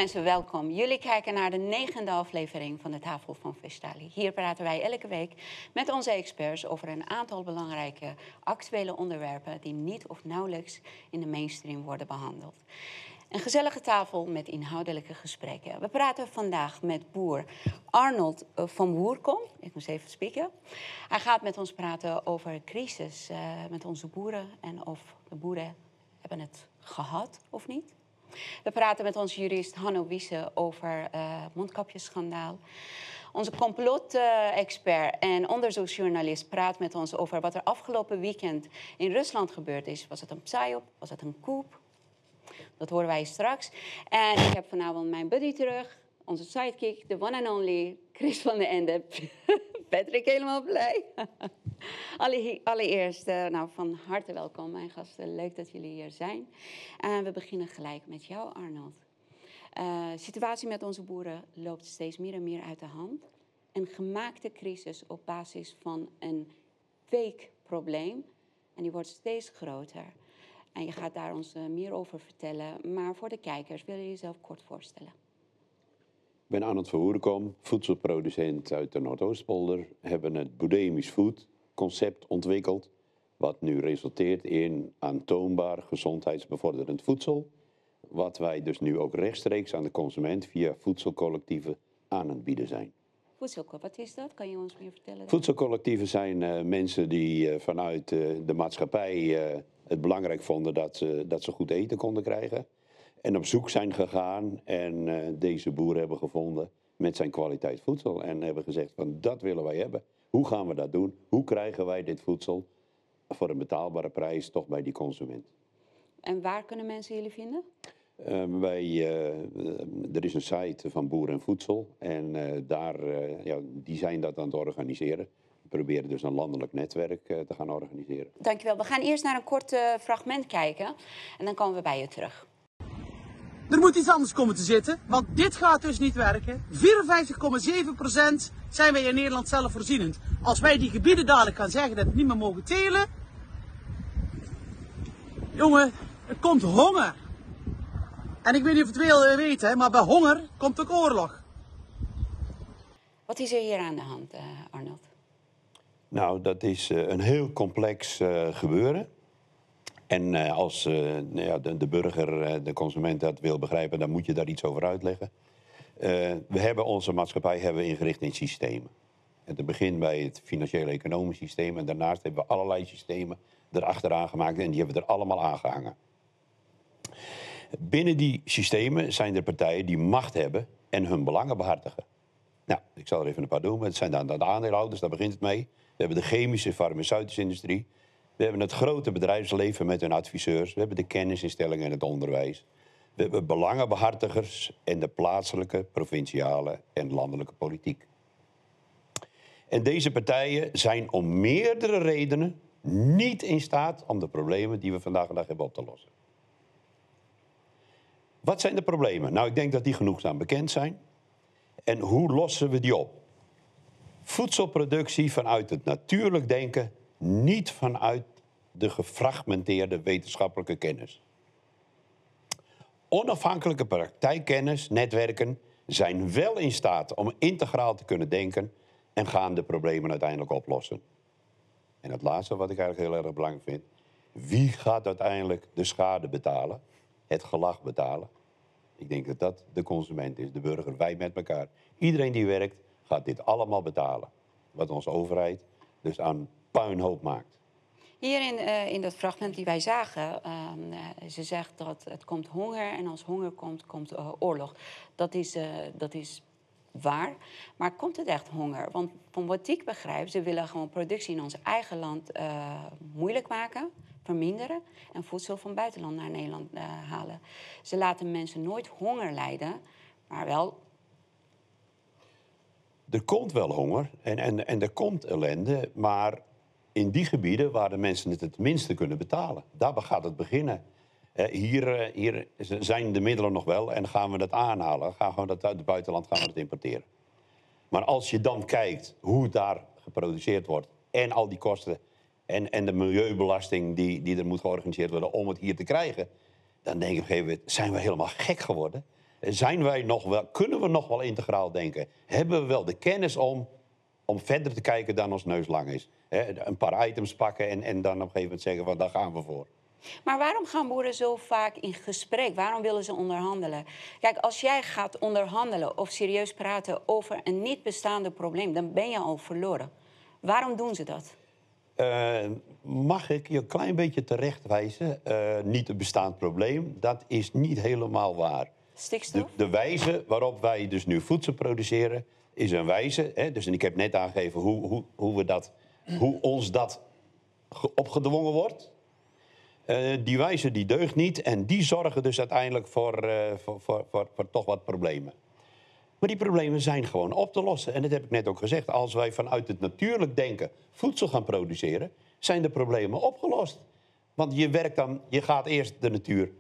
mensen, welkom. Jullie kijken naar de 9e aflevering van de Tafel van Vestali. Hier praten wij elke week met onze experts over een aantal belangrijke actuele onderwerpen die niet of nauwelijks in de mainstream worden behandeld. Een gezellige tafel met inhoudelijke gesprekken. We praten vandaag met boer Arnold van Woerkom. Ik moest even spieken. Hij gaat met ons praten over crisis met onze boeren en of de boeren hebben het gehad of niet. We praten met onze jurist Hanno Wiese over mondkapjesschandaal. Onze complot-expert en onderzoeksjournalist praat met ons over wat er afgelopen weekend in Rusland gebeurd is. Was het een psyop? Was het een coup? Dat horen wij straks. En ik heb vanavond mijn buddy terug. Onze sidekick, de one and only Chris van den Ende. Patrick, helemaal blij. Allereerst, van harte welkom, mijn gasten. Leuk dat jullie hier zijn. We beginnen gelijk met jou, Arnold. De situatie met onze boeren loopt steeds meer en meer uit de hand. Een gemaakte crisis op basis van een fake probleem. En die wordt steeds groter. En je gaat daar ons meer over vertellen. Maar voor de kijkers, wil je jezelf kort voorstellen? Ik ben Arnold van Woerkom, voedselproducent uit de Noordoostpolder. We hebben het Boudemisch Food concept ontwikkeld, wat nu resulteert in aantoonbaar gezondheidsbevorderend voedsel. Wat wij dus nu ook rechtstreeks aan de consument via voedselcollectieven aan het bieden zijn. Wat is dat? Kan je ons meer vertellen? Voedselcollectieven zijn mensen die vanuit de maatschappij het belangrijk vonden dat ze goed eten konden krijgen. En op zoek zijn gegaan en deze boeren hebben gevonden met zijn kwaliteit voedsel. En hebben gezegd van dat willen wij hebben. Hoe gaan we dat doen? Hoe krijgen wij dit voedsel voor een betaalbare prijs toch bij die consument? En waar kunnen mensen jullie vinden? Er is een site van Boeren en Voedsel. En die zijn dat aan het organiseren. We proberen dus een landelijk netwerk te gaan organiseren. Dankjewel. We gaan eerst naar een kort fragment kijken. En dan komen we bij je terug. Er moet iets anders komen te zitten, want dit gaat dus niet werken. 54,7% zijn wij in Nederland zelfvoorzienend. Als wij die gebieden dadelijk gaan zeggen dat we niet meer mogen telen. Jongen, er komt honger. En ik weet niet of het wil weten, maar bij honger komt ook oorlog. Wat is er hier aan de hand, Arnold? Nou, dat is een heel complex gebeuren. En als de burger, de consument dat wil begrijpen, dan moet je daar iets over uitleggen. We hebben onze maatschappij ingericht in systemen. Het begint bij het financiële-economisch systeem en daarnaast hebben we allerlei systemen erachteraan gemaakt en die hebben we er allemaal aangehangen. Binnen die systemen zijn er partijen die macht hebben en hun belangen behartigen. Nou, ik zal er even een paar noemen. Het zijn dan de aandeelhouders, daar begint het mee. We hebben de chemische, farmaceutische industrie. We hebben het grote bedrijfsleven met hun adviseurs. We hebben de kennisinstellingen en het onderwijs. We hebben belangenbehartigers en de plaatselijke, provinciale en landelijke politiek. En deze partijen zijn om meerdere redenen niet in staat om de problemen die we vandaag de dag hebben op te lossen. Wat zijn de problemen? Nou, ik denk dat die genoegzaam bekend zijn. En hoe lossen we die op? Voedselproductie vanuit het natuurlijk denken, niet vanuit de gefragmenteerde wetenschappelijke kennis. Onafhankelijke praktijkkennis, netwerken, zijn wel in staat om integraal te kunnen denken en gaan de problemen uiteindelijk oplossen. En het laatste wat ik eigenlijk heel erg belangrijk vind, wie gaat uiteindelijk de schade betalen, het gelag betalen? Ik denk dat dat de consument is, de burger, wij met elkaar. Iedereen die werkt gaat dit allemaal betalen. Wat onze overheid dus aan puinhoop maakt. Hier in dat fragment die wij zagen, ze zegt dat het komt honger en als honger komt, komt oorlog. Dat is waar, maar komt het echt honger? Want van wat ik begrijp, ze willen gewoon productie in ons eigen land moeilijk maken, verminderen en voedsel van buitenland naar Nederland halen. Ze laten mensen nooit honger lijden, maar wel. Er komt wel honger en er komt ellende, maar in die gebieden waar de mensen het minste kunnen betalen. Daar gaat het beginnen. Hier zijn de middelen nog wel en gaan we dat aanhalen. Gaan we dat uit het buitenland gaan we dat importeren. Maar als je dan kijkt hoe daar geproduceerd wordt en al die kosten en de milieubelasting die er moet georganiseerd worden om het hier te krijgen, dan denk ik op een gegeven moment, zijn we helemaal gek geworden? Kunnen we nog wel integraal denken? Hebben we wel de kennis om verder te kijken dan ons neus lang is? Een paar items pakken en dan op een gegeven moment zeggen van daar gaan we voor. Maar waarom gaan boeren zo vaak in gesprek? Waarom willen ze onderhandelen? Kijk, als jij gaat onderhandelen of serieus praten over een niet bestaande probleem, dan ben je al verloren. Waarom doen ze dat? Mag ik je een klein beetje terechtwijzen? Niet een bestaand probleem, dat is niet helemaal waar. Stikstof? De wijze waarop wij dus nu voedsel produceren is een wijze. Dus, en ik heb net aangegeven hoe ons dat opgedwongen wordt. Die wijze die deugt niet en die zorgen dus uiteindelijk voor toch wat problemen. Maar die problemen zijn gewoon op te lossen. En dat heb ik net ook gezegd. Als wij vanuit het natuurlijk denken voedsel gaan produceren, zijn de problemen opgelost. Want je gaat eerst de natuur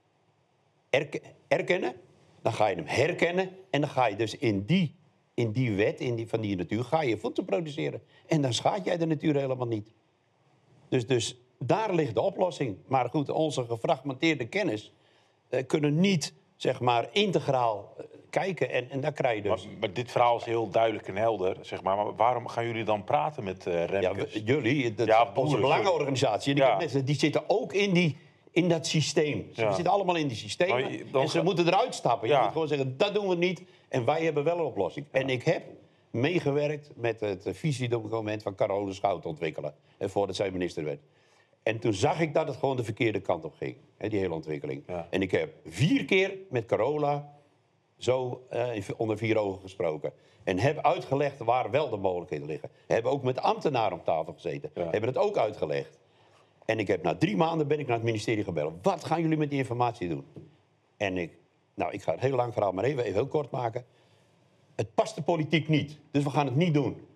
erkennen, dan ga je hem herkennen en dan ga je dus in die wet van die natuur ga je voedsel produceren. En dan schaadt jij de natuur helemaal niet. Dus daar ligt de oplossing. Maar goed, onze gefragmenteerde kennis kunnen niet, zeg maar, integraal kijken. En daar krijg je dus... Maar dit verhaal is heel duidelijk en helder, zeg maar waarom gaan jullie dan praten met Remkes? Ja, jullie, onze belangenorganisatie, die zitten ook in dat systeem. Ze zitten allemaal in die systemen en ze moeten eruit stappen. Je moet gewoon zeggen, dat doen we niet en wij hebben wel een oplossing. Ja. En ik heb meegewerkt met het visiedocument van Carola Schouten ontwikkelen. Voordat zij minister werd. En toen zag ik dat het gewoon de verkeerde kant op ging. Die hele ontwikkeling. Ja. En ik heb 4 keer met Carola zo onder 4 ogen gesproken. En heb uitgelegd waar wel de mogelijkheden liggen. Hebben ook met ambtenaren op tafel gezeten. Ja. Hebben het ook uitgelegd. En ik heb na 3 maanden ben ik naar het ministerie gebeld. Wat gaan jullie met die informatie doen? En ik ga het heel lang verhaal maar even heel kort maken. Het past de politiek niet. Dus we gaan het niet doen.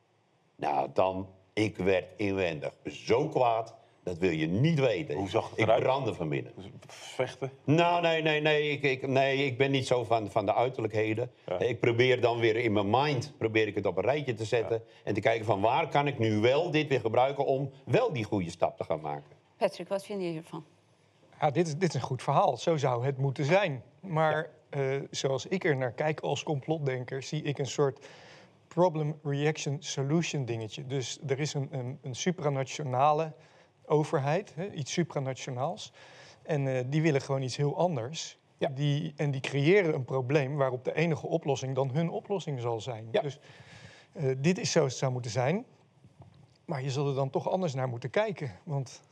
Nou, ik werd inwendig zo kwaad. Dat wil je niet weten. Hoe zag het eruit? Ik brandde van binnen. Vechten? Nou, nee. Ik ben niet zo van de uiterlijkheden. Ja. Ik probeer dan weer in mijn mind het op een rijtje te zetten. Ja. En te kijken van waar kan ik nu wel dit weer gebruiken om wel die goede stap te gaan maken. Patrick, wat vind je hiervan? Ja, dit is een goed verhaal. Zo zou het moeten zijn. Maar zoals ik er naar kijk als complotdenker, zie ik een soort problem, reaction, solution dingetje. Dus er is een supranationale overheid, iets supranationaals. En die willen gewoon iets heel anders. Ja. Die creëren een probleem waarop de enige oplossing dan hun oplossing zal zijn. Ja. Dus dit is zo het zou moeten zijn. Maar je zult er dan toch anders naar moeten kijken. Want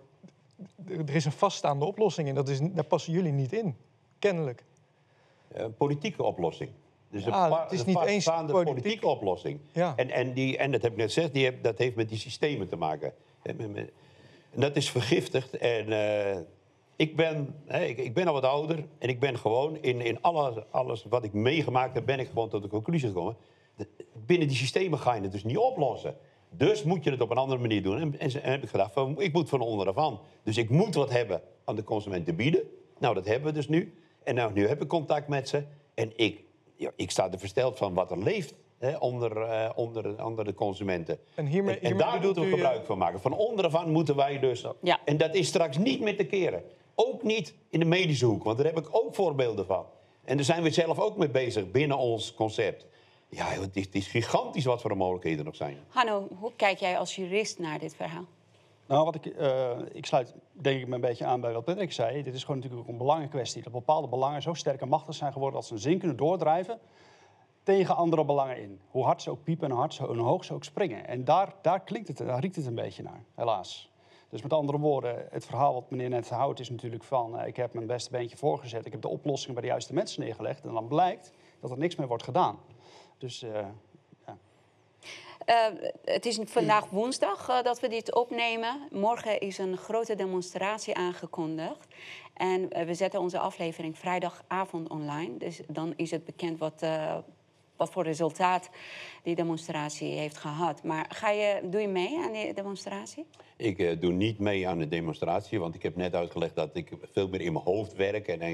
er is een vaststaande oplossing en daar passen jullie niet in. Kennelijk. Een politieke oplossing. Dus het is niet eens een politieke oplossing. Ja. En dat heb ik net gezegd, dat heeft met die systemen te maken. En dat is vergiftigd. En ik ben al wat ouder. En ik ben gewoon in alles wat ik meegemaakt heb, ben ik gewoon tot de conclusie gekomen. Binnen die systemen ga je het dus niet oplossen. Dus moet je het op een andere manier doen. En heb ik gedacht, ik moet van onderaf aan. Dus ik moet wat hebben aan de consument te bieden. Nou, dat hebben we dus nu. En nu heb ik contact met ze. En ik sta er versteld van wat er leeft onder de consumenten. En daar moeten we gebruik van maken. Van onderaf aan moeten wij dus... Ja. En dat is straks niet meer te keren. Ook niet in de medische hoek, want daar heb ik ook voorbeelden van. En daar zijn we zelf ook mee bezig binnen ons concept. Ja, het is gigantisch wat voor mogelijkheden er nog zijn. Hanno, hoe kijk jij als jurist naar dit verhaal? Nou, ik sluit denk ik me een beetje aan bij wat Patrick zei. Dit is gewoon natuurlijk ook een belangenkwestie. Dat bepaalde belangen zo sterk en machtig zijn geworden dat ze een zin kunnen doordrijven tegen andere belangen in. Hoe hard ze ook piepen en hoe hoog ze ook springen. En daar riekt het een beetje naar, helaas. Dus met andere woorden, het verhaal wat meneer net houdt is natuurlijk van... ik heb mijn beste beentje voorgezet, ik heb de oplossing bij de juiste mensen neergelegd... en dan blijkt dat er niks meer wordt gedaan. Dus, ja. Het is vandaag woensdag dat we dit opnemen. Morgen is een grote demonstratie aangekondigd. En we zetten onze aflevering vrijdagavond online. Dus dan is het bekend wat voor resultaat die demonstratie heeft gehad. Maar doe je mee aan die demonstratie? Ik doe niet mee aan de demonstratie, want ik heb net uitgelegd dat ik veel meer in mijn hoofd werk. En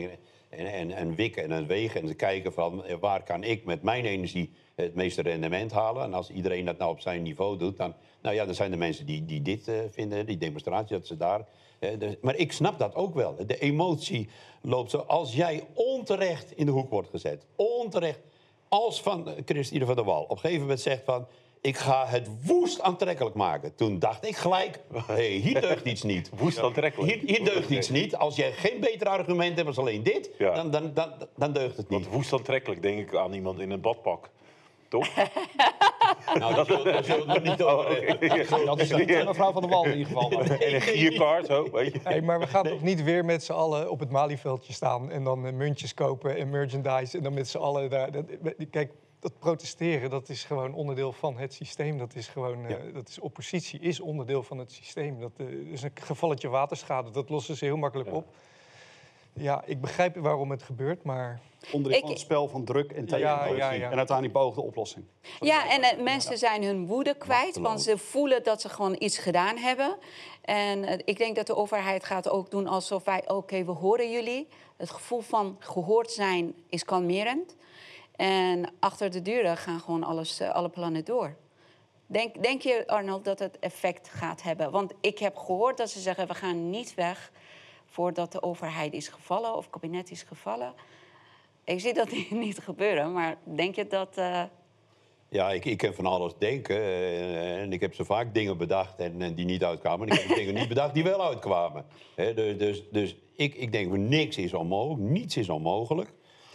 en wikken en wegen en te kijken van waar kan ik met mijn energie het meeste rendement halen. En als iedereen dat nou op zijn niveau doet, dan zijn er mensen die dit vinden, die demonstratie, dat ze daar... maar ik snap dat ook wel. De emotie loopt zo. Als jij onterecht in de hoek wordt gezet, onterecht, als van Christine van der Wal op een gegeven moment zegt van... ik ga het woest aantrekkelijk maken. Toen dacht ik gelijk, hier deugt iets niet. Woest aantrekkelijk? Hier deugt iets niet. Als jij geen beter argument hebt als alleen dit, dan deugt het niet. Want woest aantrekkelijk denk ik aan iemand in een badpak. Toch? Nou, dat zullen we niet over. Dat is niet mevrouw van der Wal in ieder geval. En een gierkaart, zo, weet je. Hey, maar we gaan toch niet weer met z'n allen op het Malieveldje staan... en dan muntjes kopen en merchandise en dan met z'n allen daar... Kijk, dat protesteren, dat is gewoon onderdeel van het systeem. Dat is gewoon, dat is oppositie, is onderdeel van het systeem. Dat is een gevalletje waterschade, dat lossen ze heel makkelijk op. Ja, ik begrijp waarom het gebeurt, maar... Onderdeel van het spel van druk en tegenpoling. En uiteindelijk beoogde oplossing. Ja, en mensen zijn hun woede kwijt, want ze voelen dat ze gewoon iets gedaan hebben. En ik denk dat de overheid gaat ook doen alsof wij... oké, we horen jullie. Het gevoel van gehoord zijn is kalmerend. En achter de deuren gaan gewoon alle plannen door. Denk je, Arnold, dat het effect gaat hebben? Want ik heb gehoord dat ze zeggen... we gaan niet weg voordat de overheid is gevallen of het kabinet is gevallen. Ik zie dat niet gebeuren, maar denk je dat... Ja, ik kan van alles denken. En ik heb zo vaak dingen bedacht en die niet uitkwamen. En ik heb dingen niet bedacht die wel uitkwamen. Dus ik denk, niks is onmogelijk. Niets is onmogelijk.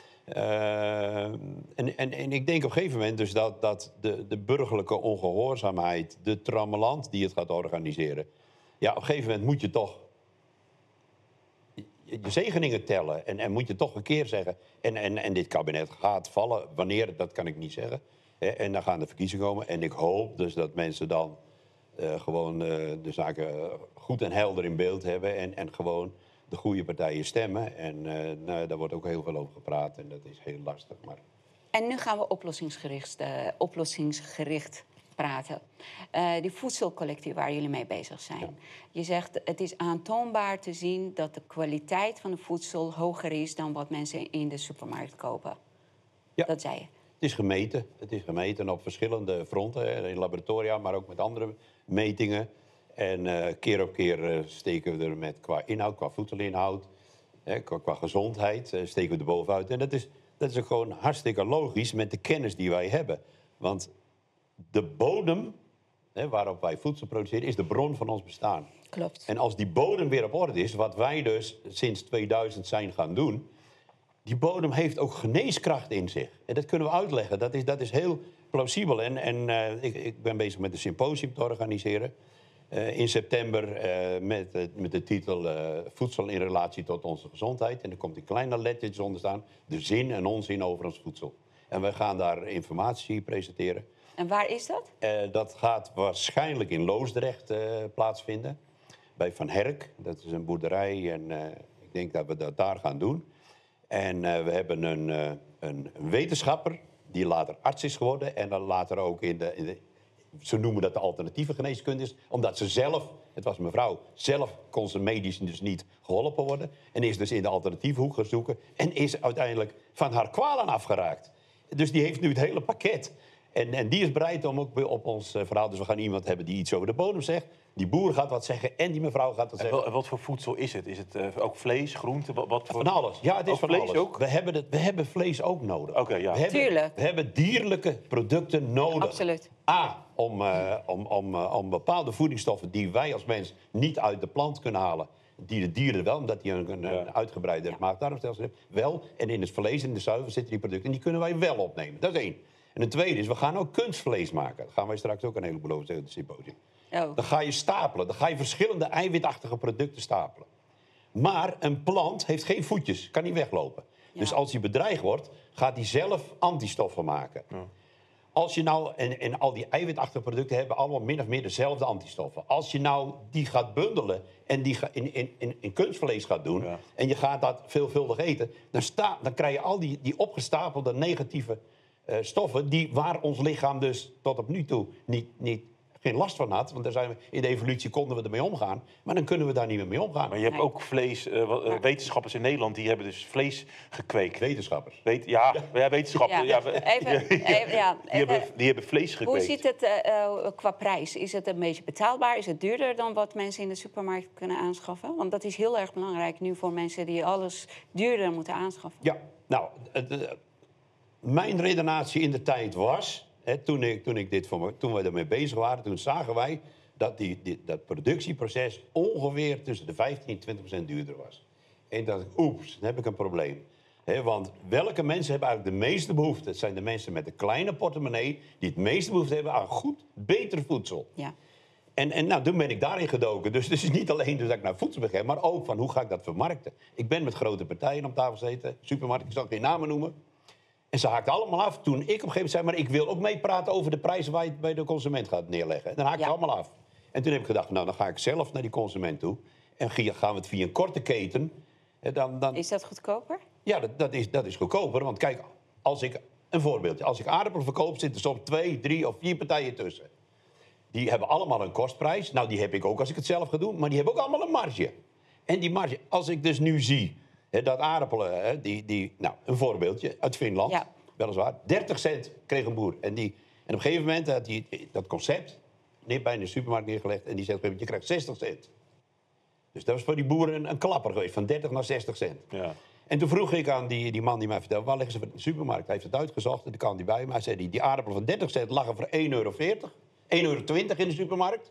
En ik denk op een gegeven moment dus dat de burgerlijke ongehoorzaamheid... de trammeland die het gaat organiseren... ja, op een gegeven moment moet je toch... je zegeningen tellen en moet je toch een keer zeggen... en dit kabinet gaat vallen, wanneer, dat kan ik niet zeggen... En dan gaan de verkiezingen komen. En ik hoop dus dat mensen dan gewoon de zaken goed en helder in beeld hebben. En gewoon de goede partijen stemmen. En daar wordt ook heel veel over gepraat. En dat is heel lastig. Maar... En nu gaan we oplossingsgericht praten. Die voedselcollectie waar jullie mee bezig zijn. Ja. Je zegt, het is aantoonbaar te zien dat de kwaliteit van het voedsel hoger is... dan wat mensen in de supermarkt kopen. Ja. Dat zei je. Het is gemeten op verschillende fronten, in laboratoria, maar ook met andere metingen. En keer op keer steken we er met qua inhoud, qua voedselinhoud, qua gezondheid, steken we er bovenuit. En dat is ook gewoon hartstikke logisch met de kennis die wij hebben. Want de bodem waarop wij voedsel produceren, is de bron van ons bestaan. Klopt. En als die bodem weer op orde is, wat wij dus sinds 2000 zijn gaan doen... die bodem heeft ook geneeskracht in zich. En dat kunnen we uitleggen. Dat is heel plausibel. En ik ben bezig met een symposium te organiseren. In september met de titel Voedsel in relatie tot onze gezondheid. En er komt in kleine lettertjes onder staan... de zin en onzin over ons voedsel. En we gaan daar informatie presenteren. En waar is dat? Dat gaat waarschijnlijk in Loosdrecht plaatsvinden. Bij Van Herk. Dat is een boerderij. En ik denk dat we dat daar gaan doen. En we hebben een wetenschapper die later arts is geworden... en dan later ook ze noemen dat de alternatieve geneeskunde is... omdat ze zelf, het was mevrouw, zelf kon ze medisch dus niet geholpen worden... en is dus in de alternatieve hoek gaan zoeken... en is uiteindelijk van haar kwalen afgeraakt. Dus die heeft nu het hele pakket... En die is bereid om ook op ons verhaal... dus we gaan iemand hebben die iets over de bodem zegt... die boer gaat wat zeggen en die mevrouw gaat wat zeggen. En wat voor voedsel is het? Is het ook vlees, groente? Wat voor... Van alles. Ja, het is van vlees alles. Ook? We hebben vlees ook nodig. Okay, ja. Tuurlijk. We hebben dierlijke producten nodig. Absoluut. Om bepaalde voedingsstoffen die wij als mens niet uit de plant kunnen halen... die de dieren wel, omdat die een uitgebreide maag-darmstelsel hebben... wel. En in het vlees en in de zuivel zitten die producten... en die kunnen wij wel opnemen. Dat is één. En het tweede is, we gaan ook kunstvlees maken. Dat gaan wij straks ook een heleboel over zeggen in het symposium. Oh. Dan ga je stapelen. Dan ga je verschillende eiwitachtige producten stapelen. Maar een plant heeft geen voetjes. Kan niet weglopen. Ja. Dus als die bedreigd wordt, gaat die zelf antistoffen maken. Ja. Als je nou, en al die eiwitachtige producten hebben allemaal min of meer dezelfde antistoffen. Als je nou die gaat bundelen en die in kunstvlees gaat doen... Ja. en je gaat dat veelvuldig eten... dan krijg je al die opgestapelde negatieve... stoffen waar ons lichaam dus tot op nu toe niet geen last van had. Want daar zijn we, in de evolutie konden we ermee omgaan. Maar dan kunnen we daar niet meer mee omgaan. Maar je hebt ook vlees... wetenschappers in Nederland die hebben dus vlees gekweekt. Wetenschappers. Wetenschappers. Ja. Die hebben vlees gekweekt. Hoe ziet het qua prijs? Is het een beetje betaalbaar? Is het duurder dan wat mensen in de supermarkt kunnen aanschaffen? Want dat is heel erg belangrijk nu voor mensen die alles duurder moeten aanschaffen. Ja, nou, mijn redenatie in de tijd was... Hè, toen we ermee bezig waren, toen zagen wij... dat dat productieproces ongeveer tussen de 15 en 20% duurder was. En dacht ik, oeps, dan heb ik een probleem. Want welke mensen hebben eigenlijk de meeste behoefte? Het zijn de mensen met een kleine portemonnee... die het meeste behoefte hebben aan goed, beter voedsel. Ja. En nou, toen ben ik daarin gedoken. Dus het is niet alleen dat ik naar voedsel begin... maar ook van hoe ga ik dat vermarkten. Ik ben met grote partijen om tafel gezeten. Supermarkten, ik zal geen namen noemen. En ze haakten allemaal af toen ik op een gegeven moment zei... maar ik wil ook meepraten over de prijzen waar je het bij de consument gaat neerleggen. En dan haakten ze allemaal af. En toen heb ik gedacht, nou, dan ga ik zelf naar die consument toe... en gaan we het via een korte keten... Dan... Is dat goedkoper? Ja, dat is goedkoper. Want kijk, een voorbeeldje. Als ik aardappelen verkoop, zitten er soms 2, 3 of 4 partijen tussen. Die hebben allemaal een kostprijs. Nou, die heb ik ook als ik het zelf ga doen. Maar die hebben ook allemaal een marge. En die marge, als ik dus nu zie... dat aardappelen, nou, een voorbeeldje uit Finland, weliswaar. 30 cent kreeg een boer. En op een gegeven moment had hij dat concept bij de supermarkt neergelegd. En die zegt, je krijgt 60 cent. Dus dat was voor die boeren een klapper geweest, van 30 naar 60 cent. Ja. En toen vroeg ik aan die man die mij vertelde, waar liggen ze in de supermarkt? Hij heeft het uitgezocht en dan kwam hij bij me. Hij zei, die aardappelen van 30 cent lagen voor 1,40 euro. 1,20 euro in de supermarkt.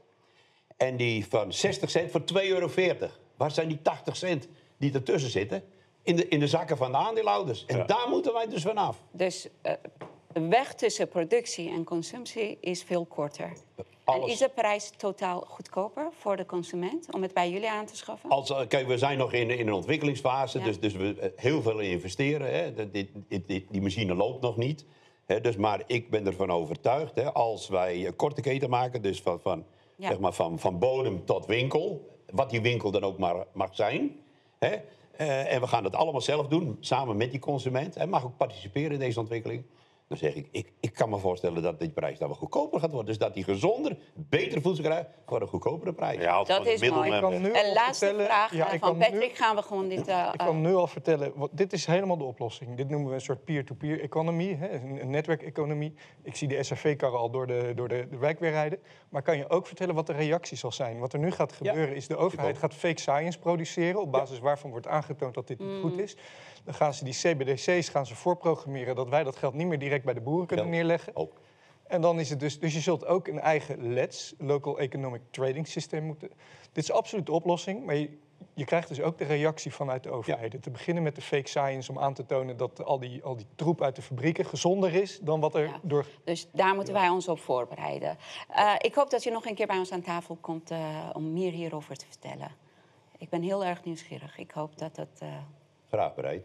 En die van 60 cent voor 2,40 euro. Waar zijn die 80 cent die ertussen zitten? In de zakken van de aandeelhouders. En daar moeten wij dus vanaf. Dus de weg tussen productie en consumptie is veel korter. En is de prijs totaal goedkoper voor de consument om het bij jullie aan te schaffen? Kijk, we zijn nog in een ontwikkelingsfase, dus we heel veel investeren. Hè. Die machine loopt nog niet. Hè, maar ik ben ervan overtuigd, als wij een korte keten maken... dus zeg maar van bodem tot winkel, wat die winkel dan ook maar mag zijn... Hè, en we gaan dat allemaal zelf doen, samen met die consument. Hij mag ook participeren in deze ontwikkeling. Dan zeg ik kan me voorstellen dat die prijs dan wel goedkoper gaat worden. Dus dat die gezonder, beter voedsel krijgt voor een goedkopere prijs. Ja, dat is mooi. En laatste vraag van Patrick gaan we gewoon dit... Ik kan nu al vertellen, dit is helemaal de oplossing. Dit noemen we een soort peer-to-peer economie, een netwerkeconomie. Ik zie de SRV-karren al door de wijk weer rijden. Maar kan je ook vertellen wat de reactie zal zijn? Wat er nu gaat gebeuren is de overheid gaat fake science produceren... op basis waarvan wordt aangetoond dat dit niet goed is. Dan gaan ze die CBDC's voorprogrammeren... dat wij dat geld niet meer direct bij de boeren kunnen neerleggen. Ook. En dan is het dus je zult ook een eigen LETS, Local Economic Trading System, moeten... Dit is absoluut de oplossing, maar je krijgt dus ook de reactie vanuit de overheden. Te beginnen met de fake science om aan te tonen dat al die troep uit de fabrieken gezonder is dan wat er door... Dus daar moeten wij ons op voorbereiden. Ik hoop dat je nog een keer bij ons aan tafel komt om meer hierover te vertellen. Ik ben heel erg nieuwsgierig. Ik hoop dat dat... Graag bereid.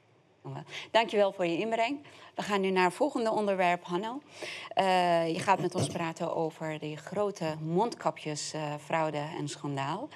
Dankjewel voor je inbreng. We gaan nu naar het volgende onderwerp, Hanno. Je gaat met ons praten over die grote mondkapjesfraude en schandaal.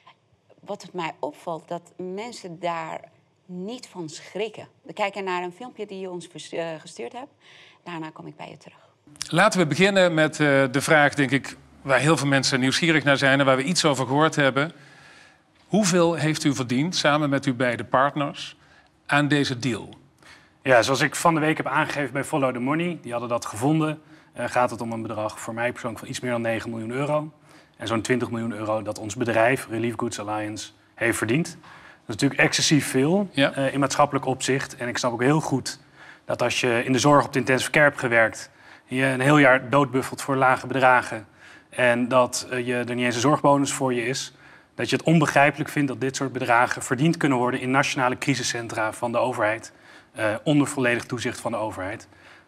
Wat het mij opvalt, dat mensen daar niet van schrikken. We kijken naar een filmpje die je ons gestuurd hebt. Daarna kom ik bij je terug. Laten we beginnen met de vraag, denk ik, waar heel veel mensen nieuwsgierig naar zijn en waar we iets over gehoord hebben. Hoeveel heeft u verdiend, samen met uw beide partners, aan deze deal? Ja, zoals ik van de week heb aangegeven bij Follow the Money, die hadden dat gevonden, gaat het om een bedrag voor mij persoonlijk van iets meer dan 9 miljoen euro. En zo'n 20 miljoen euro dat ons bedrijf, Relief Goods Alliance, heeft verdiend. Dat is natuurlijk excessief veel in maatschappelijk opzicht. En ik snap ook heel goed dat als je in de zorg op de intensive care hebt gewerkt, je een heel jaar doodbuffelt voor lage bedragen en dat er niet eens een zorgbonus voor je is, dat je het onbegrijpelijk vindt dat dit soort bedragen verdiend kunnen worden in nationale crisiscentra van de overheid, onder volledig toezicht van de overheid.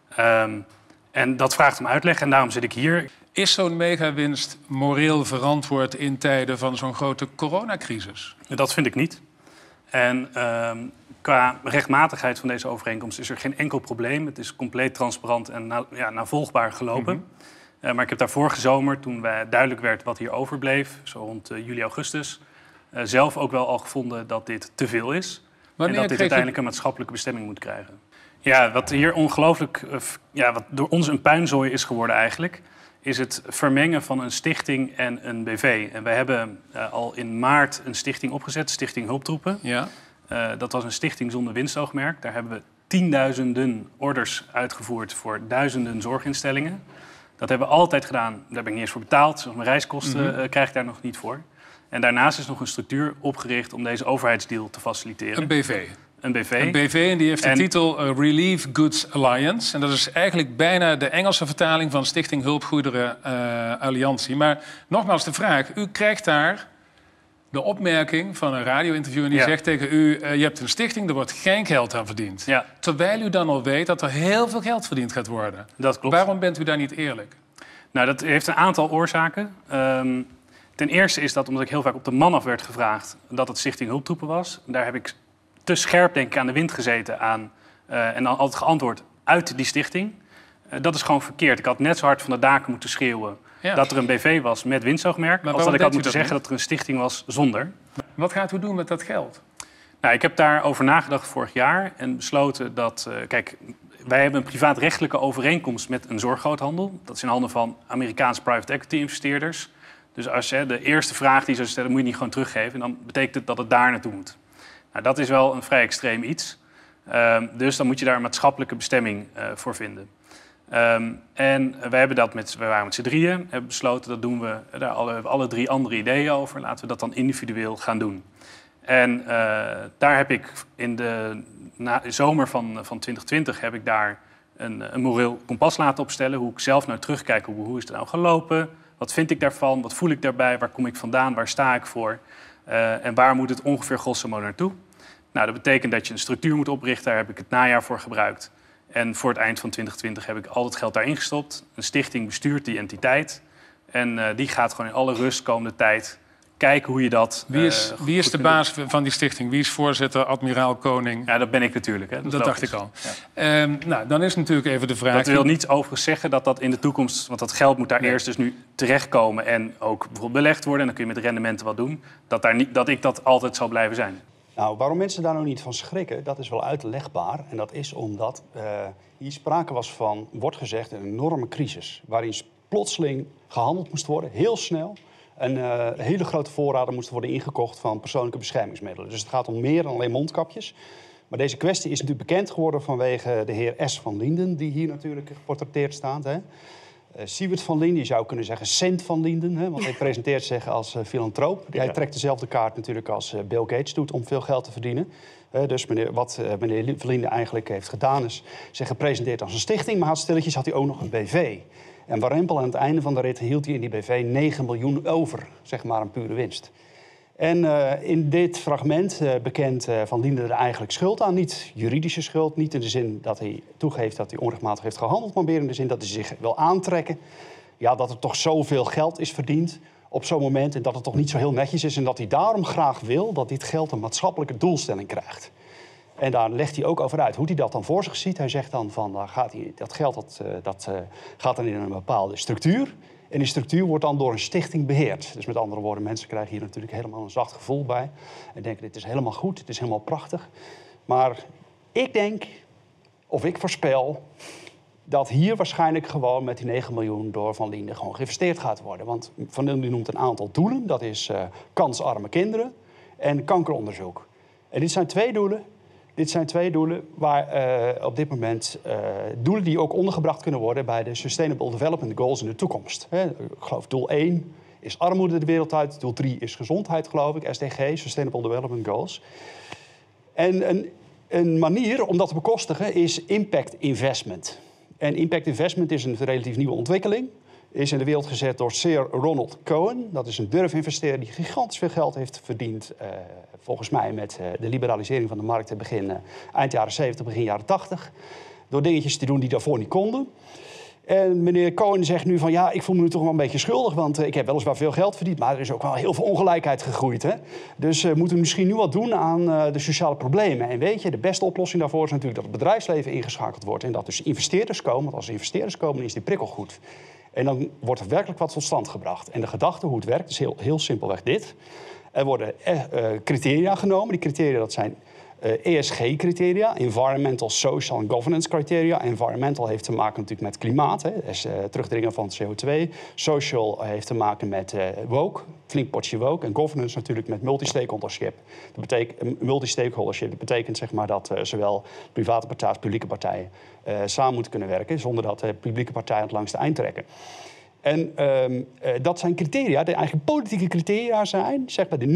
En dat vraagt om uitleg en daarom zit ik hier. Is zo'n megawinst moreel verantwoord in tijden van zo'n grote coronacrisis? Dat vind ik niet. En qua rechtmatigheid van deze overeenkomst is er geen enkel probleem. Het is compleet transparant en navolgbaar gelopen. Maar ik heb daar vorige zomer, toen duidelijk werd wat hier overbleef, zo rond juli, augustus, zelf ook wel al gevonden dat dit te veel is. En dat dit uiteindelijk een maatschappelijke bestemming moet krijgen. Ja, wat hier ongelooflijk, wat door ons een puinzooi is geworden eigenlijk, is het vermengen van een stichting en een BV. En wij hebben al in maart een stichting opgezet, Stichting Hulptroepen. Ja. Dat was een stichting zonder winstoogmerk. Daar hebben we tienduizenden orders uitgevoerd voor duizenden zorginstellingen. Dat hebben we altijd gedaan. Daar ben ik niet eens voor betaald. Zelfs mijn reiskosten krijg ik daar nog niet voor. En daarnaast is nog een structuur opgericht om deze overheidsdeal te faciliteren. Een BV. Een BV. Een BV en die heeft de titel Relief Goods Alliance. En dat is eigenlijk bijna de Engelse vertaling van Stichting Hulpgoederen Alliantie. Maar nogmaals de vraag, u krijgt daar de opmerking van een radio-interview en die zegt tegen u, je hebt een stichting, er wordt geen geld aan verdiend. Ja. Terwijl u dan al weet dat er heel veel geld verdiend gaat worden. Dat klopt. Waarom bent u daar niet eerlijk? Nou, dat heeft een aantal oorzaken. Ten eerste is dat omdat ik heel vaak op de man af werd gevraagd dat het Stichting Hulptroepen was. Daar heb ik te scherp denk ik aan de wind gezeten en dan altijd geantwoord uit die stichting. Dat is gewoon verkeerd. Ik had net zo hard van de daken moeten schreeuwen dat er een BV was met winstoogmerk, als dat ik had moeten zeggen dat er een stichting was zonder. Wat gaat u doen met dat geld? Nou, ik heb daarover nagedacht vorig jaar en besloten dat... kijk, wij hebben een privaatrechtelijke overeenkomst met een zorggroothandel. Dat is in handen van Amerikaanse private equity investeerders. Dus als de eerste vraag die ze stellen, moet je niet gewoon teruggeven. En dan betekent het dat het daar naartoe moet. Nou, dat is wel een vrij extreem iets. Dus dan moet je daar een maatschappelijke bestemming voor vinden. En wij hebben dat we waren met z'n drieën, hebben besloten, dat doen we. Daar alle drie andere ideeën over. Laten we dat dan individueel gaan doen. En daar heb ik in de zomer van 2020 heb ik daar een moreel kompas laten opstellen. Hoe ik zelf nou terugkijk, hoe is het nou gelopen? Wat vind ik daarvan? Wat voel ik daarbij? Waar kom ik vandaan? Waar sta ik voor? En waar moet het ongeveer grosso modo naartoe? Nou, dat betekent dat je een structuur moet oprichten. Daar heb ik het najaar voor gebruikt. En voor het eind van 2020 heb ik al het geld daarin gestopt. Een stichting bestuurt die entiteit. En die gaat gewoon in alle rust komende tijd kijken hoe je dat... Wie is de baas van die stichting? Wie is voorzitter, admiraal, koning? Ja, dat ben ik natuurlijk. Hè. Dat dacht ik al. Ja. Nou, dan is natuurlijk even de vraag... Dat wil niets overigens zeggen dat in de toekomst... want dat geld moet daar eerst dus nu terechtkomen... en ook bijvoorbeeld belegd worden. En dan kun je met rendementen wat doen. Dat ik dat altijd zal blijven zijn. Nou, waarom mensen daar nou niet van schrikken, dat is wel uitlegbaar. En dat is omdat hier sprake was van, wordt gezegd, een enorme crisis. Waarin plotseling gehandeld moest worden, heel snel. En hele grote voorraden moesten worden ingekocht van persoonlijke beschermingsmiddelen. Dus het gaat om meer dan alleen mondkapjes. Maar deze kwestie is natuurlijk bekend geworden vanwege de heer S. van Linden, die hier natuurlijk geportretteerd staat. Hè. Siewert van Linden, je zou kunnen zeggen Cent van Linden, hè, want hij presenteert zich als filantroop. Hij trekt dezelfde kaart natuurlijk als Bill Gates doet om veel geld te verdienen. Dus wat meneer van Linden eigenlijk heeft gedaan is zich gepresenteerd als een stichting, maar stilletjes had hij ook nog een BV. En warempel aan het einde van de rit hield hij in die BV 9 miljoen over, zeg maar een pure winst. En in dit fragment bekent Van Linden er eigenlijk schuld aan. Niet juridische schuld, niet in de zin dat hij toegeeft dat hij onrechtmatig heeft gehandeld, maar meer in de zin dat hij zich wil aantrekken. Ja, dat er toch zoveel geld is verdiend op zo'n moment en dat het toch niet zo heel netjes is en dat hij daarom graag wil dat dit geld een maatschappelijke doelstelling krijgt. En daar legt hij ook over uit hoe hij dat dan voor zich ziet. Hij zegt dan van dat geld gaat dan in een bepaalde structuur. En die structuur wordt dan door een stichting beheerd. Dus met andere woorden, mensen krijgen hier natuurlijk helemaal een zacht gevoel bij. En denken, dit is helemaal goed, dit is helemaal prachtig. Maar ik denk, of ik voorspel, dat hier waarschijnlijk gewoon met die 9 miljoen door Van Linden gewoon geïnvesteerd gaat worden. Want Van Linden noemt een aantal doelen. Dat is kansarme kinderen en kankeronderzoek. En dit zijn twee doelen. Dit zijn twee doelen waar op dit moment doelen die ook ondergebracht kunnen worden bij de Sustainable Development Goals in de toekomst. Ik geloof doel 1 is armoede de wereld uit, doel 3 is gezondheid, geloof ik, SDG, Sustainable Development Goals. En een manier om dat te bekostigen is impact investment. En impact investment is een relatief nieuwe ontwikkeling. Is in de wereld gezet door Sir Ronald Cohen. Dat is een durfinvesteerder die gigantisch veel geld heeft verdiend. Volgens mij met de liberalisering van de markt eind jaren 70, begin jaren 80. Door dingetjes te doen die daarvoor niet konden. En meneer Cohen zegt nu van ja, ik voel me nu toch wel een beetje schuldig. Want ik heb weliswaar veel geld verdiend, maar er is ook wel heel veel ongelijkheid gegroeid. Hè? Dus moeten we misschien nu wat doen aan de sociale problemen. En weet je, de beste oplossing daarvoor is natuurlijk dat het bedrijfsleven ingeschakeld wordt. En dat dus investeerders komen. Want als investeerders komen, is die prikkel goed. En dan wordt er werkelijk wat tot stand gebracht. En de gedachte hoe het werkt is heel simpelweg dit. Er worden criteria genomen. Die criteria dat zijn ESG-criteria, Environmental, Social en Governance criteria. Environmental heeft te maken natuurlijk met klimaat, terugdringen van het CO2. Social heeft te maken met woke, flink potje woke. En governance natuurlijk met multi-stakeholdership. Dat betekent zeg maar dat zowel private partijen als publieke partijen samen moeten kunnen werken, zonder dat de publieke partijen het langste eind trekken. En dat zijn criteria, die eigenlijk politieke criteria zijn, zeg maar, die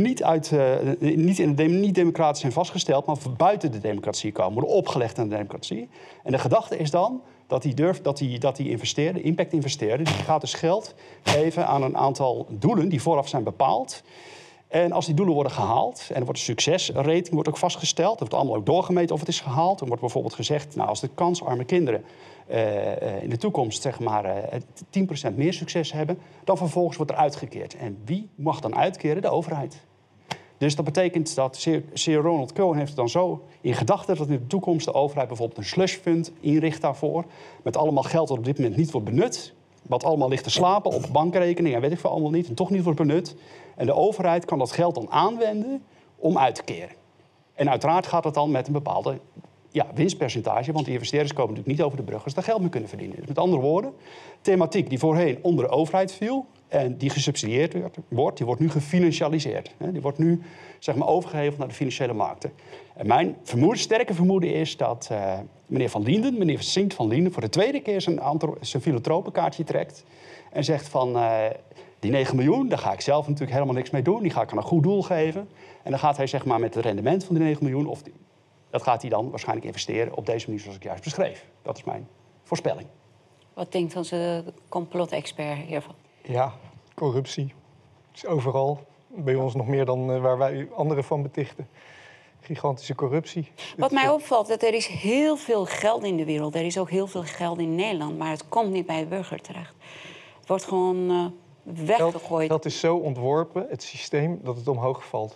niet democratisch zijn vastgesteld, maar buiten de democratie komen, worden opgelegd aan de democratie. En de gedachte is dan dat die investeerder, impact-investeerder, die gaat dus geld geven aan een aantal doelen die vooraf zijn bepaald. En als die doelen worden gehaald, en er wordt een succesrating wordt ook vastgesteld, er wordt allemaal ook doorgemeten of het is gehaald. Dan wordt bijvoorbeeld gezegd, nou, als de kansarme kinderen in de toekomst zeg maar 10% meer succes hebben, dan vervolgens wordt er uitgekeerd. En wie mag dan uitkeren? De overheid. Dus dat betekent dat Sir Ronald Cohen heeft het dan zo in gedachten dat in de toekomst de overheid bijvoorbeeld een slushfund inricht daarvoor, met allemaal geld dat op dit moment niet wordt benut, wat allemaal ligt te slapen op bankrekeningen en weet ik veel allemaal niet, en toch niet wordt benut. En de overheid kan dat geld dan aanwenden om uit te keren. En uiteraard gaat het dan met een bepaalde winstpercentage, want die investeerders komen natuurlijk niet over de brug als ze daar geld mee kunnen verdienen. Dus met andere woorden, thematiek die voorheen onder de overheid viel en die gesubsidieerd wordt, die wordt nu gefinancialiseerd. Die wordt nu zeg maar overgeheveld naar de financiële markten. En mijn sterke vermoeden is dat meneer Sint van Lienden voor de tweede keer zijn filantropenkaartje trekt en zegt van die 9 miljoen, daar ga ik zelf natuurlijk helemaal niks mee doen. Die ga ik aan een goed doel geven. En dan gaat hij zeg maar met het rendement van die 9 miljoen, dat gaat hij dan waarschijnlijk investeren op deze manier zoals ik juist beschreef. Dat is mijn voorspelling. Wat denkt onze complotexpert hiervan? Ja, corruptie. Is overal. Bij ons nog meer dan waar wij anderen van betichten. Gigantische corruptie. Wat mij opvalt, dat er is heel veel geld in de wereld. Er is ook heel veel geld in Nederland, maar het komt niet bij de burger terecht. Het wordt gewoon weggegooid. Dat is zo ontworpen, het systeem, dat het omhoog valt.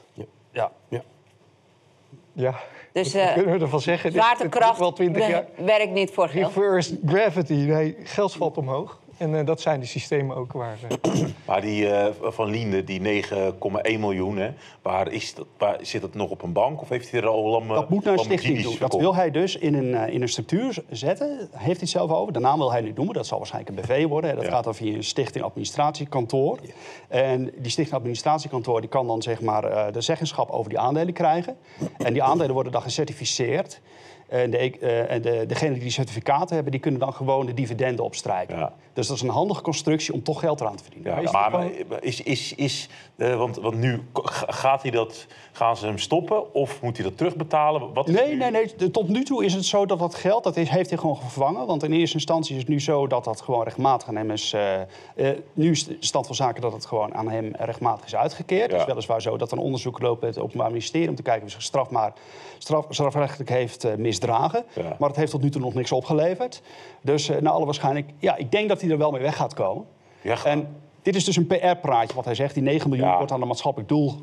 Ja. Dus wat kunnen we ervan zeggen? zwaartekracht wel 20 jaar. Werkt niet voor geld. Reverse gravity. Nee, geld valt omhoog. En dat zijn die systemen ook waar... Maar die van Lienden, die 9,1 miljoen, hè, waar zit het nog op een bank? Of heeft hij er al dat moet naar een stichting doen. Dat wil hij dus in een structuur zetten. Heeft hij het zelf over. De naam wil hij niet noemen. Dat zal waarschijnlijk een BV worden. Dat gaat dan via een stichting administratiekantoor. Ja. En die stichting administratiekantoor die kan dan zeg maar de zeggenschap over die aandelen krijgen. En die aandelen worden dan gecertificeerd. En degenen die die certificaten hebben, die kunnen dan gewoon de dividenden opstrijken. Ja. Dus dat is een handige constructie om toch geld eraan te verdienen. Ja, want nu gaan ze hem stoppen of moet hij dat terugbetalen? Nee. Tot nu toe is het zo dat dat geld, heeft hij gewoon vervangen. Want in eerste instantie is het nu zo dat dat gewoon rechtmatig aan hem is... nu is de stand van zaken dat het gewoon aan hem rechtmatig is uitgekeerd. Het is weliswaar zo dat er een onderzoek loopt bij het Openbaar Ministerie om te kijken of hij zich strafrechtelijk heeft misdragen. Ja. Maar het heeft tot nu toe nog niks opgeleverd. Dus naar alle waarschijnlijk... Ja, ik denk dat hij er wel mee weg gaat komen. Ja. En dit is dus een PR-praatje wat hij zegt. Die 9 miljoen wordt aan een maatschappelijk doel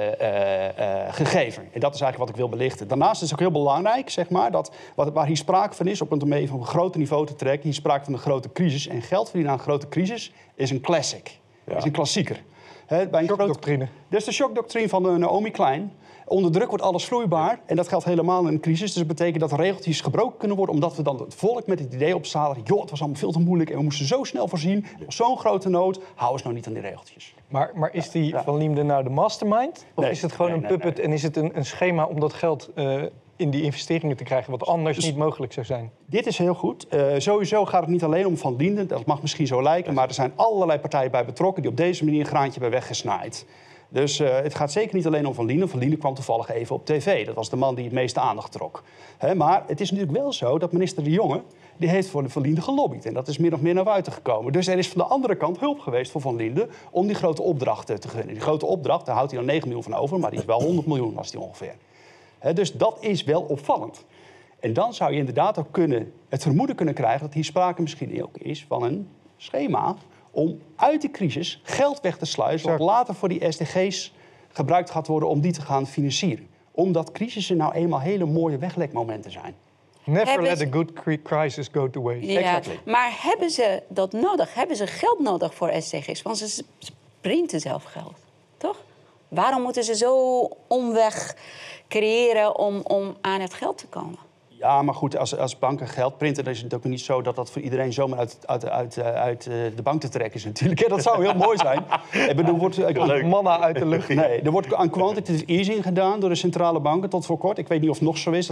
gegeven. En dat is eigenlijk wat ik wil belichten. Daarnaast is het ook heel belangrijk, zeg maar, dat waar hier sprake van is, om even op een groter niveau te trekken, hier sprake van een grote crisis. En geld verdienen aan een grote crisis is een classic. Is een klassieker. Bij een shockdoctrine. Dat is de shockdoctrine van Naomi Klein. Onder druk wordt alles vloeibaar. En dat geldt helemaal in een crisis. Dus dat betekent dat regeltjes gebroken kunnen worden, omdat we dan het volk met het idee opzadelen. Joh, het was allemaal veel te moeilijk en we moesten zo snel voorzien. Er was zo'n grote nood. Hou eens nou niet aan die regeltjes. Maar is die van Lienden nou de mastermind? Of is het gewoon een puppet en is het een schema om dat geld in die investeringen te krijgen, wat anders niet mogelijk zou zijn? Dit is heel goed. Sowieso gaat het niet alleen om Van Lienden. Dat mag misschien zo lijken, maar er zijn allerlei partijen bij betrokken die op deze manier een graantje bij weggesnaaid. Dus het gaat zeker niet alleen om Van Lienden. Van Lienden kwam toevallig even op tv. Dat was de man die het meeste aandacht trok. Maar het is natuurlijk wel zo dat minister De Jonge, die heeft voor Van Lienden gelobbyd. En dat is min of meer naar buiten gekomen. Dus er is van de andere kant hulp geweest voor Van Lienden om die grote opdracht te gunnen. Die grote opdracht, daar houdt hij dan 9 miljoen van over, maar die is wel 100 miljoen was die ongeveer. Dus dat is wel opvallend. En dan zou je inderdaad ook het vermoeden kunnen krijgen dat hier sprake misschien ook is van een schema om uit de crisis geld weg te sluizen, wat later voor die SDG's gebruikt gaat worden om die te gaan financieren. Omdat crisissen nou eenmaal hele mooie weglekmomenten zijn. Never let a good crisis go to waste. Ja, exactly. Maar hebben ze dat nodig? Hebben ze geld nodig voor SDG's? Want ze printen zelf geld, toch? Waarom moeten ze zo omweg creëren om aan het geld te komen? Ja, maar goed, als banken geld printen, dan is het ook niet zo dat dat voor iedereen zomaar uit de bank te trekken is natuurlijk. Dat zou heel mooi zijn. Ik bedoel, manna uit de lucht. Nee, er wordt aan quantitative easing gedaan door de centrale banken tot voor kort. Ik weet niet of het nog zo is,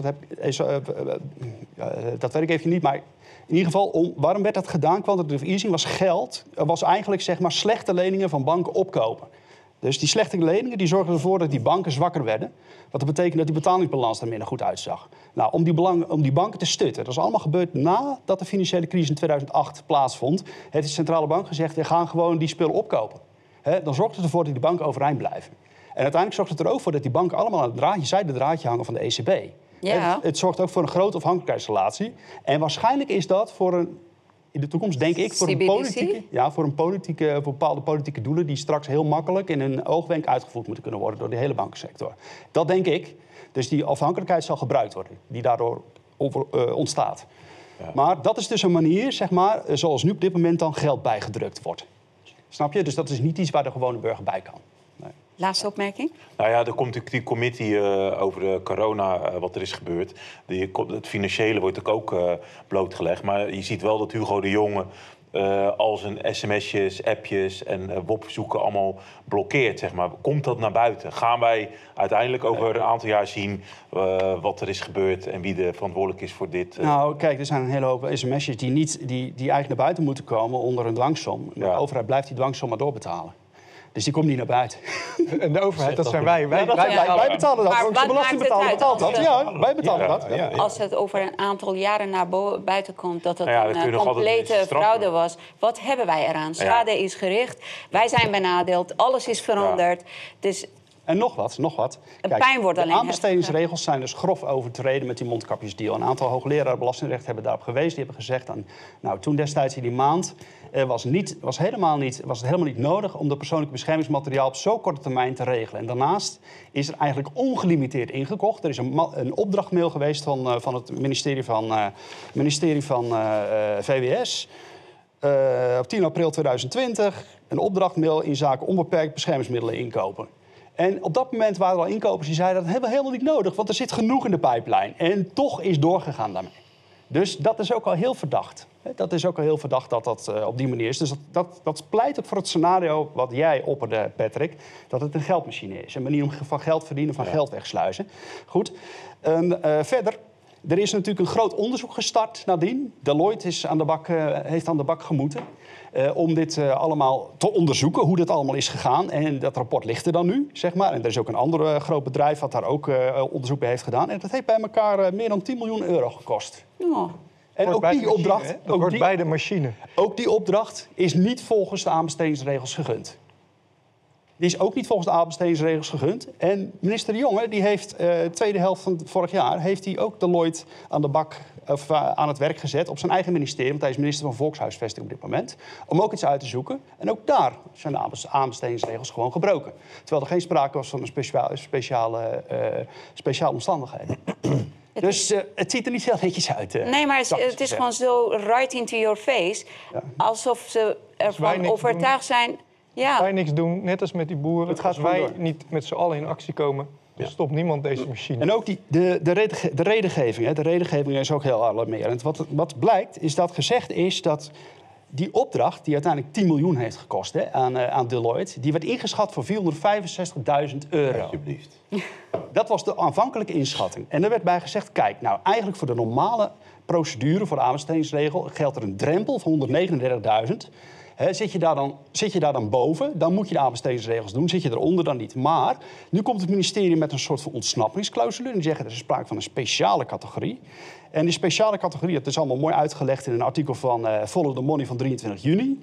dat weet ik even niet. Maar in ieder geval, waarom werd dat gedaan? Quantitative easing was eigenlijk zeg maar slechte leningen van banken opkopen. Dus die slechte leningen die zorgden ervoor dat die banken zwakker werden. Wat dat betekent dat die betalingsbalans er minder goed uitzag. Nou, om die banken te stutten. Dat is allemaal gebeurd nadat de financiële crisis in 2008 plaatsvond. Heeft de centrale bank gezegd, we gaan gewoon die spullen opkopen. Dan zorgt het ervoor dat die banken overeind blijven. En uiteindelijk zorgt het er ook voor dat die banken allemaal aan het zijdraadje hangen van de ECB. Ja. Het zorgt ook voor een grote afhankelijkheidsrelatie. En waarschijnlijk is dat in de toekomst, denk ik, voor bepaalde politieke doelen die straks heel makkelijk in een oogwenk uitgevoerd moeten kunnen worden door de hele bankensector. Dat denk ik. Dus die afhankelijkheid zal gebruikt worden, die daardoor ontstaat. Ja. Maar dat is dus een manier, zeg maar, zoals nu op dit moment dan geld bijgedrukt wordt. Snap je? Dus dat is niet iets waar de gewone burger bij kan. Nee. Laatste opmerking? Nou ja, er komt natuurlijk die committee over de corona, wat er is gebeurd. Het financiële wordt ook blootgelegd. Maar je ziet wel dat Hugo de Jonge al zijn sms'jes, appjes en WOP-verzoeken allemaal blokkeert, zeg maar. Komt dat naar buiten? Gaan wij uiteindelijk over een aantal jaar zien wat er is gebeurd en wie er verantwoordelijk is voor dit? Nou, kijk, er zijn een hele hoop sms'jes die eigenlijk naar buiten moeten komen onder een dwangsom. De overheid blijft die dwangsom maar doorbetalen. Dus die komt niet naar buiten. En de overheid, dat zijn wij. Wij betalen dat. Maar de belastingbetaler betaalt dat. Ja, wij betalen dat. Ja. Als het over een aantal jaren naar buiten komt dat het een complete fraude was, wat hebben wij eraan? Schade is gericht, wij zijn benadeeld, alles is veranderd. Dus en nog wat. Kijk, pijn wordt alleen. De aanbestedingsregels zijn dus grof overtreden met die mondkapjesdeal. Een aantal hoogleraren belastingrecht hebben daarop gewezen. Die hebben gezegd, toen destijds in die maand was het helemaal niet nodig om dat persoonlijke beschermingsmateriaal op zo korte termijn te regelen. En daarnaast is er eigenlijk ongelimiteerd ingekocht. Er is een opdrachtmail geweest van het ministerie van VWS. Op 10 april 2020 een opdrachtmail in zaken onbeperkt beschermingsmiddelen inkopen. En op dat moment waren er al inkopers die zeiden dat hebben we helemaal niet nodig, want er zit genoeg in de pijplijn. En toch is doorgegaan daarmee. Dus dat is ook al heel verdacht. Dat is ook al heel verdacht dat dat op die manier is. Dus dat pleit ook voor het scenario wat jij opperde, Patrick, dat het een geldmachine is. Een manier om van geld verdienen, van geld wegsluizen. Goed. Verder, er is natuurlijk een groot onderzoek gestart nadien. Deloitte heeft aan de bak gemoeten. Om dit allemaal te onderzoeken, hoe dit allemaal is gegaan. En dat rapport ligt er dan nu, zeg maar. En er is ook een ander groot bedrijf wat daar ook onderzoek bij heeft gedaan. En dat heeft bij elkaar meer dan 10 miljoen euro gekost. Oh. En ook die opdracht... bij de machine. Ook die opdracht is niet volgens de aanbestedingsregels gegund. Die is ook niet volgens de aanbestedingsregels gegund. En minister De Jonge, die heeft tweede helft van vorig jaar, heeft hij ook Deloitte aan het werk gezet op zijn eigen ministerie. Want hij is minister van Volkshuisvesting op dit moment. Om ook iets uit te zoeken. En ook daar zijn de aanbestedingsregels gewoon gebroken. Terwijl er geen sprake was van een speciale omstandigheden. Dus het ziet er niet heel netjes uit. Nee, maar het is gewoon zo right into your face. Ja. Alsof ze ervan overtuigd zijn. Ja. Als wij niks doen, net als met die boeren, als wij niet met z'n allen in actie komen, dan stopt niemand deze machine. En ook de redengeving. De redengeving is ook heel alarmerend. Wat blijkt, is dat gezegd is dat die opdracht, die uiteindelijk 10 miljoen heeft gekost aan Deloitte, die werd ingeschat voor €465.000. Alsjeblieft. Dat was de aanvankelijke inschatting. En er werd bij gezegd, kijk, nou eigenlijk voor de normale procedure, voor de aanbestedingsregel, geldt er een drempel van 139.000. Zit je daar dan boven, dan moet je de aanbestedingsregels doen. Zit je eronder, dan niet. Maar nu komt het ministerie met een soort van ontsnappingsclausule. En die zeggen, er is sprake van een speciale categorie. En die speciale categorie, dat is allemaal mooi uitgelegd in een artikel van Follow the Money van 23 juni.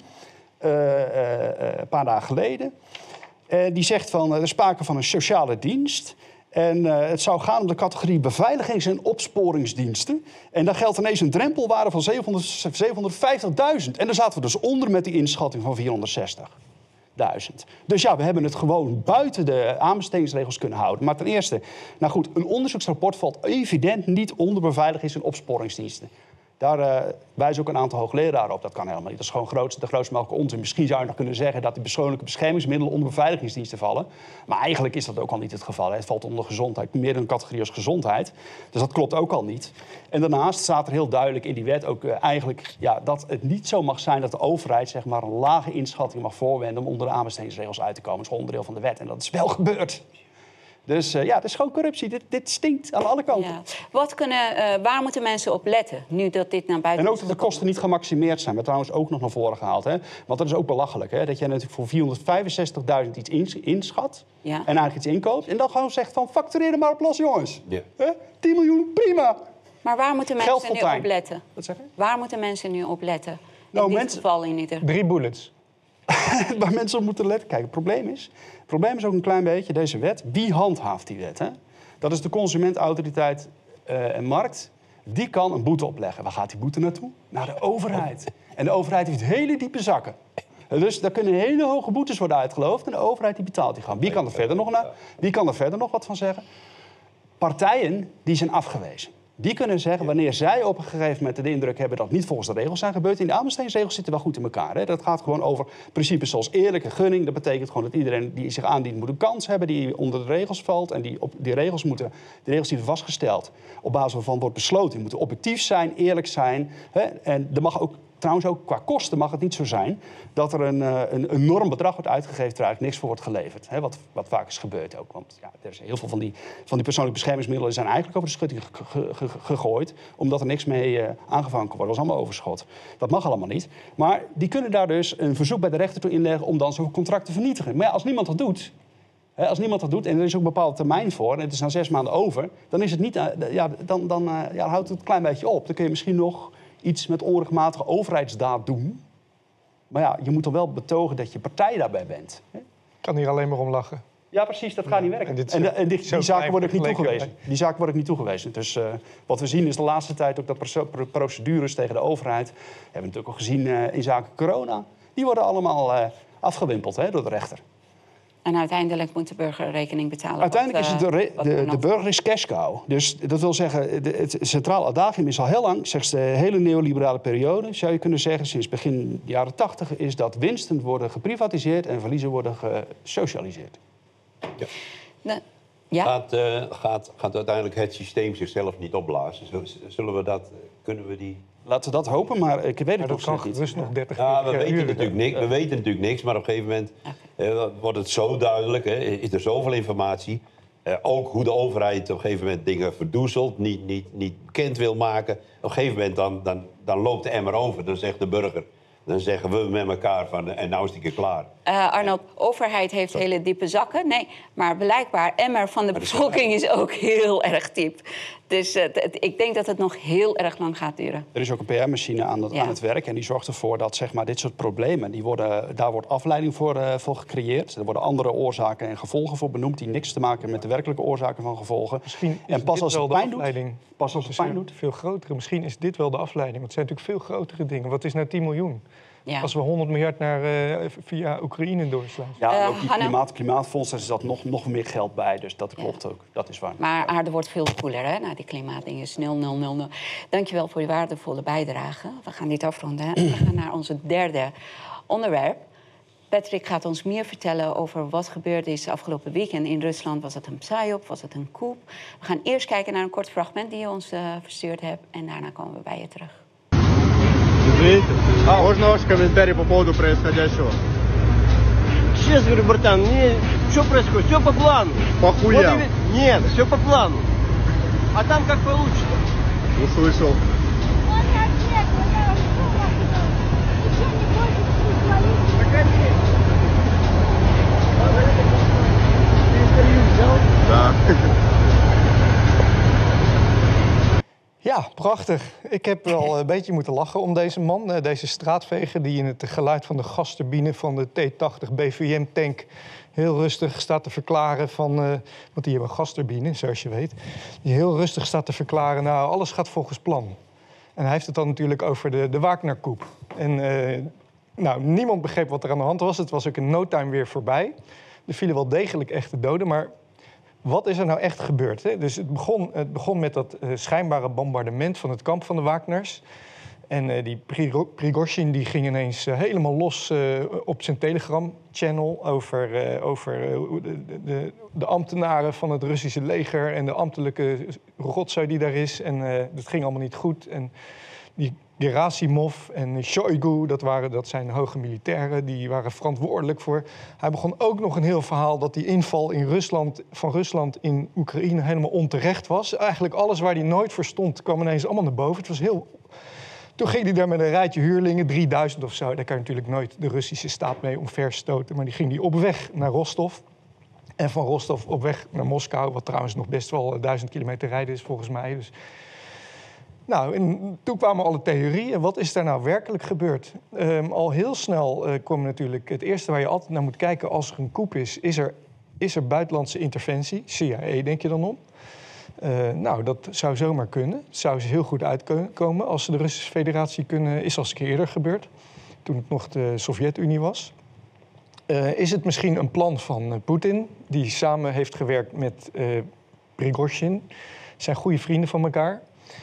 Een paar dagen geleden. Die zegt van, er is sprake van een sociale dienst. En het zou gaan om de categorie beveiligings- en opsporingsdiensten. En daar geldt ineens een drempelwaarde van 750.000. En daar zaten we dus onder met die inschatting van 460.000. Dus ja, we hebben het gewoon buiten de aanbestedingsregels kunnen houden. Maar ten eerste, nou goed, een onderzoeksrapport valt evident niet onder beveiligings- en opsporingsdiensten. Daar wijzen ook een aantal hoogleraren op. Dat kan helemaal niet. Dat is gewoon de grootste mogelijke onzin. Misschien zou je nog kunnen zeggen dat die persoonlijke beschermingsmiddelen onder beveiligingsdiensten vallen. Maar eigenlijk is dat ook al niet het geval. Het valt onder gezondheid, meer een categorie als gezondheid. Dus dat klopt ook al niet. En daarnaast staat er heel duidelijk in die wet ook eigenlijk dat het niet zo mag zijn dat de overheid zeg maar, een lage inschatting mag voorwenden om onder de aanbestedingsregels uit te komen. Dat is gewoon onderdeel van de wet. En dat is wel gebeurd. Dus het is gewoon corruptie. Dit stinkt aan alle kanten. Ja. Waar moeten mensen op letten, nu dat dit naar buiten En ook dat de kosten niet gemaximeerd zijn. Maar trouwens ook nog naar voren gehaald. Hè? Want dat is ook belachelijk. Hè? Dat je natuurlijk voor 465.000 iets inschat. Ja. En eigenlijk iets inkoopt. En dan gewoon zegt van factureer er maar op los, jongens. Ja. 10 miljoen, prima. Maar waar moeten mensen nu op letten? Wat zeg je? Waar moeten mensen nu op letten? Nou, in dit geval in ieder. 3 bullets. Waar mensen op moeten letten. Kijk, het probleem is ook een klein beetje deze wet. Wie handhaaft die wet? Hè? Dat is de Consumentenautoriteit en Markt. Die kan een boete opleggen. Waar gaat die boete naartoe? Naar de overheid. En de overheid heeft hele diepe zakken. Dus daar kunnen hele hoge boetes worden uitgeloofd. En de overheid die betaalt die gewoon. Wie kan er verder nog wat van zeggen? Partijen die zijn afgewezen. Die kunnen zeggen, wanneer zij op een gegeven moment de indruk hebben dat het niet volgens de regels zijn gebeurd. In de aanbestedingsregels zitten wel goed in elkaar. Hè? Dat gaat gewoon over principes zoals eerlijke gunning. Dat betekent gewoon dat iedereen die zich aandient moet een kans hebben, die onder de regels valt. En die regels die worden vastgesteld op basis waarvan wordt besloten. Die moeten objectief zijn, eerlijk zijn. Hè? En er mag ook, trouwens ook qua kosten mag het niet zo zijn dat er een enorm bedrag wordt uitgegeven terwijl eigenlijk niks voor wordt geleverd. Hè? Wat vaak is gebeurd ook. Want er is heel veel van die persoonlijke beschermingsmiddelen zijn eigenlijk over de schutting gegooid, omdat er niks mee aangevangen kon worden. Dat was allemaal overschot. Dat mag allemaal niet. Maar die kunnen daar dus een verzoek bij de rechter toe inleggen om dan zo'n contract te vernietigen. Maar als niemand dat doet, en er is ook een bepaalde termijn voor, en het is na 6 maanden over, dan is het niet, dan houdt het een klein beetje op. Dan kun je misschien nog iets met onrechtmatige overheidsdaad doen. Maar je moet dan wel betogen dat je partij daarbij bent. Ik kan hier alleen maar om lachen. Ja, precies, dat gaat niet werken. En die zaken worden ook niet toegewezen. Die zaken worden ook niet toegewezen. Dus wat we zien is de laatste tijd ook dat procedures tegen de overheid, hebben we natuurlijk ook gezien in zaken corona, die worden allemaal afgewimpeld door de rechter. En uiteindelijk moet de burger rekening betalen. Uiteindelijk is het de burger is cash cow. Dus dat wil zeggen, het centraal adagium is al heel lang, slechts de hele neoliberale periode, zou je kunnen zeggen, sinds begin jaren 80, is dat winsten worden geprivatiseerd en verliezen worden gesocialiseerd. Ja. Gaat uiteindelijk het systeem zichzelf niet opblazen? Kunnen we die... Laten we dat hopen, maar ik weet het ook nog niet. Dus nog 30 we weten natuurlijk niks, maar op een gegeven moment wordt het zo duidelijk. Is er zoveel informatie. Ook hoe de overheid op een gegeven moment dingen verdoezelt, niet bekend wil maken. Op een gegeven moment dan loopt de emmer over, dan zegt de burger. Dan zeggen we met elkaar van, en nou is het een keer klaar. Arnold, overheid heeft hele diepe zakken. Nee, maar blijkbaar, emmer van de bevolking is ook heel erg diep. Dus ik denk dat het nog heel erg lang gaat duren. Er is ook een PR-machine aan het werk. En die zorgt ervoor dat zeg maar, dit soort problemen, daar wordt afleiding voor gecreëerd. Er worden andere oorzaken en gevolgen voor benoemd die niks te maken hebben met de werkelijke oorzaken van gevolgen. Misschien is en pas als het pijn doet, veel grotere. Misschien is dit wel de afleiding. Want het zijn natuurlijk veel grotere dingen. Wat is nou 10 miljoen? Ja. Als we 100 miljard via Oekraïne doorslaan. Ja, ook die klimaatfonds, daar zat nog meer geld bij. Dus dat klopt ook. Dat is waar. Maar aarde wordt veel koeler, hè? Nou, die klimaatding is 0,000. Dankjewel voor je waardevolle bijdrage. We gaan dit afronden. We gaan naar onze derde onderwerp. Patrick gaat ons meer vertellen over wat gebeurd is afgelopen weekend in Rusland. Was het een psyop? Was het een coup? We gaan eerst kijken naar een kort fragment die je ons verstuurd hebt. En daarna komen we bij je terug. Можно ваш комментарий по поводу происходящего? Честно говорю, братан, что происходит? Все по плану. По хуям? Нет, все по плану. А там как получится? Услышал. Да. Ja, prachtig. Ik heb wel een beetje moeten lachen om deze man. Deze straatveger die in het geluid van de gasturbine van de T-80 BVM-tank heel rustig staat te verklaren van... want die hebben een gasturbine, zoals je weet. Die heel rustig staat te verklaren, nou, alles gaat volgens plan. En hij heeft het dan natuurlijk over de Wagner-coup. En niemand begreep wat er aan de hand was. Het was ook in no time weer voorbij. Er vielen wel degelijk echte doden, maar... Wat is er nou echt gebeurd? Hè? Dus het begon met dat schijnbare bombardement van het kamp van de Wagners. En die Prigozhin die ging ineens helemaal los op zijn Telegram-channel over de ambtenaren van het Russische leger en de ambtelijke rotzooi die daar is. En dat ging allemaal niet goed. En die Gerasimov en Shoigu, dat zijn hoge militairen, die waren verantwoordelijk voor. Hij begon ook nog een heel verhaal dat die inval van Rusland in Oekraïne helemaal onterecht was. Eigenlijk alles waar hij nooit voor stond kwam ineens allemaal naar boven. Het was heel... Toen ging hij daar met een rijtje huurlingen, 3000 of zo. Daar kan je natuurlijk nooit de Russische staat mee omverstoten. Maar die ging hij op weg naar Rostov. En van Rostov op weg naar Moskou, wat trouwens nog best wel 1000 kilometer rijden is volgens mij. Dus... Nou, en toen kwamen alle theorieën. Wat is daar nou werkelijk gebeurd? Al heel snel kwam natuurlijk het eerste waar je altijd naar moet kijken als er een coup is er buitenlandse interventie? CIA, denk je dan om? Nou, dat zou zomaar kunnen. Het zou ze heel goed uitkomen als ze de Russische Federatie kunnen. Is al eens een keer eerder gebeurd, toen het nog de Sovjet-Unie was. Is het misschien een plan van Poetin, die samen heeft gewerkt met Prigozhin? Zijn goede vrienden van elkaar.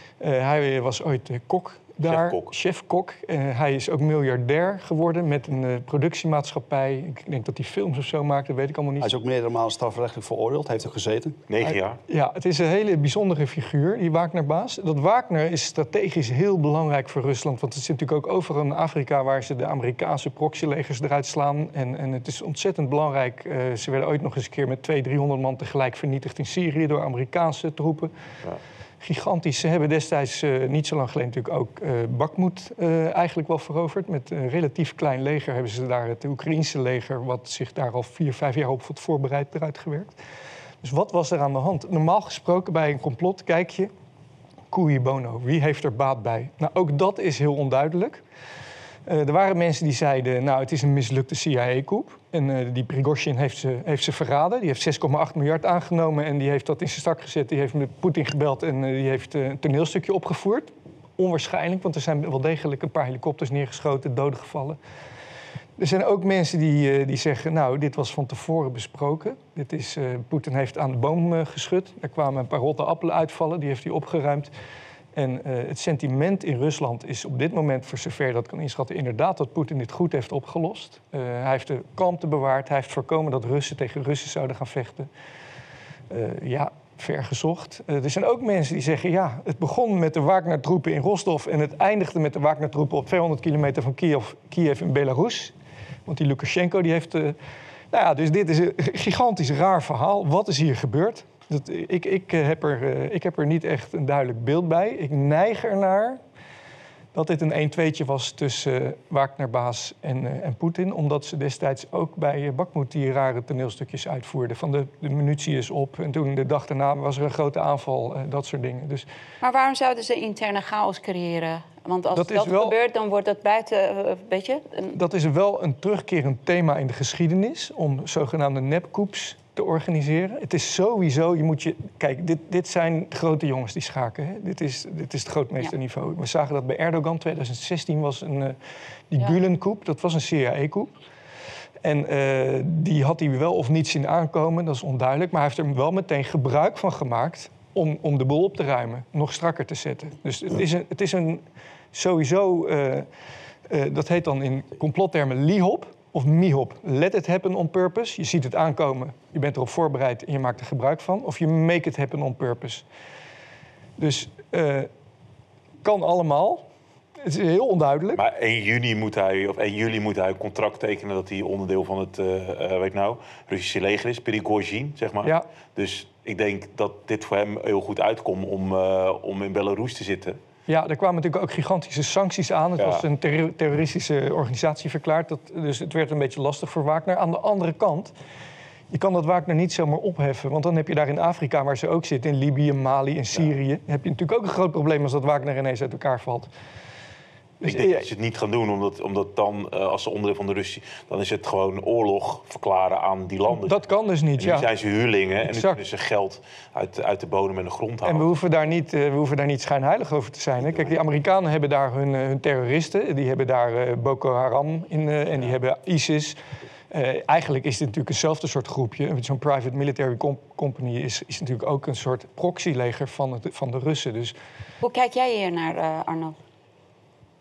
Hij was ooit kok daar, chef-kok. Hij is ook miljardair geworden met een productiemaatschappij. Ik denk dat hij films of zo maakte, weet ik allemaal niet. Hij is ook meerdere malen strafrechtelijk veroordeeld, heeft er gezeten. 9 jaar. Ja, het is een hele bijzondere figuur, die Wagner-baas. Dat Wagner is strategisch heel belangrijk voor Rusland. Want het zit natuurlijk ook overal in Afrika waar ze de Amerikaanse proxylegers eruit slaan. En het is ontzettend belangrijk. Ze werden ooit nog eens een keer met 200-300 man tegelijk vernietigd in Syrië door Amerikaanse troepen. Ja. Gigantisch. Ze hebben destijds niet zo lang geleden natuurlijk ook Bakhmut eigenlijk wel veroverd. Met een relatief klein leger hebben ze daar het Oekraïense leger, wat zich daar al 4-5 jaar op had voorbereid, eruit gewerkt. Dus wat was er aan de hand? Normaal gesproken bij een complot kijk je, cui bono, wie heeft er baat bij? Nou, ook dat is heel onduidelijk. Er waren mensen die zeiden, nou, het is een mislukte CIA-coup. En die Prigozhin heeft ze verraden. Die heeft 6,8 miljard aangenomen en die heeft dat in zijn zak gezet. Die heeft met Poetin gebeld en die heeft een toneelstukje opgevoerd. Onwaarschijnlijk, want er zijn wel degelijk een paar helikopters neergeschoten, doden gevallen. Er zijn ook mensen die zeggen, nou, dit was van tevoren besproken. Poetin heeft aan de boom geschud. Er kwamen een paar rotte appelen uitvallen, die heeft hij opgeruimd. En het sentiment in Rusland is op dit moment, voor zover dat kan inschatten, inderdaad dat Poetin dit goed heeft opgelost. Hij heeft de kalmte bewaard. Hij heeft voorkomen dat Russen tegen Russen zouden gaan vechten. Ja, ver gezocht. Er zijn ook mensen die zeggen, ja, het begon met de Wagner-troepen in Rostov en het eindigde met de Wagner-troepen op 200 kilometer van Kiev in Belarus. Want die Lukashenko die heeft... nou ja, dus dit is een gigantisch raar verhaal. Wat is hier gebeurd? Ik heb er niet echt een duidelijk beeld bij. Ik neig ernaar dat dit een 1-2'tje was tussen Wagner-baas en Poetin. Omdat ze destijds ook bij Bakhmut die rare toneelstukjes uitvoerden. Van de munitie is op en toen de dag daarna was er een grote aanval, dat soort dingen. Dus, maar waarom zouden ze interne chaos creëren? Want als dat gebeurt, dan wordt dat buiten, weet je... Dat is wel een terugkerend thema in de geschiedenis, om zogenaamde nepcoups te organiseren. Het is sowieso, kijk, dit zijn grote jongens die schaken. Hè? Dit is het grootmeesterniveau. Ja. We zagen dat bij Erdogan, 2016 was die Gulen-coup, dat was een CIA-coup. En die had hij wel of niet zien aankomen, dat is onduidelijk. Maar hij heeft er wel meteen gebruik van gemaakt om de boel op te ruimen, nog strakker te zetten. Dus het is een sowieso, dat heet dan in complottermen LIHOP of MIHOP. Let it happen on purpose. Je ziet het aankomen, je bent erop voorbereid en je maakt er gebruik van. Of je make it happen on purpose. Dus kan allemaal. Het is heel onduidelijk. Maar 1 juli moet hij een contract tekenen dat hij onderdeel van het Russische leger is, Prigozhin, zeg maar. Ja. Dus ik denk dat dit voor hem heel goed uitkomt om in Belarus te zitten. Ja, er kwamen natuurlijk ook gigantische sancties aan. Het was een terroristische organisatie verklaard. Dus het werd een beetje lastig voor Wagner. Aan de andere kant, je kan dat Wagner niet zomaar opheffen. Want dan heb je daar in Afrika, waar ze ook zitten, in Libië, Mali en Syrië, heb je natuurlijk ook een groot probleem als dat Wagner ineens uit elkaar valt. Ik denk dat ze het niet gaan doen, omdat dan, als ze onderdeel van de Russie, dan is het gewoon oorlog verklaren aan die landen. Dat kan dus niet, en nu zijn ze huurlingen en nu kunnen ze geld uit de bodem en de grond halen. En we hoeven daar niet schijnheilig over te zijn. Hè? Kijk, die Amerikanen hebben daar hun terroristen, die hebben daar Boko Haram in en die hebben ISIS. Eigenlijk is dit natuurlijk eenzelfde soort groepje. Zo'n private military company is natuurlijk ook een soort proxyleger van de Russen. Dus... Hoe kijk jij hier naar, Arnold?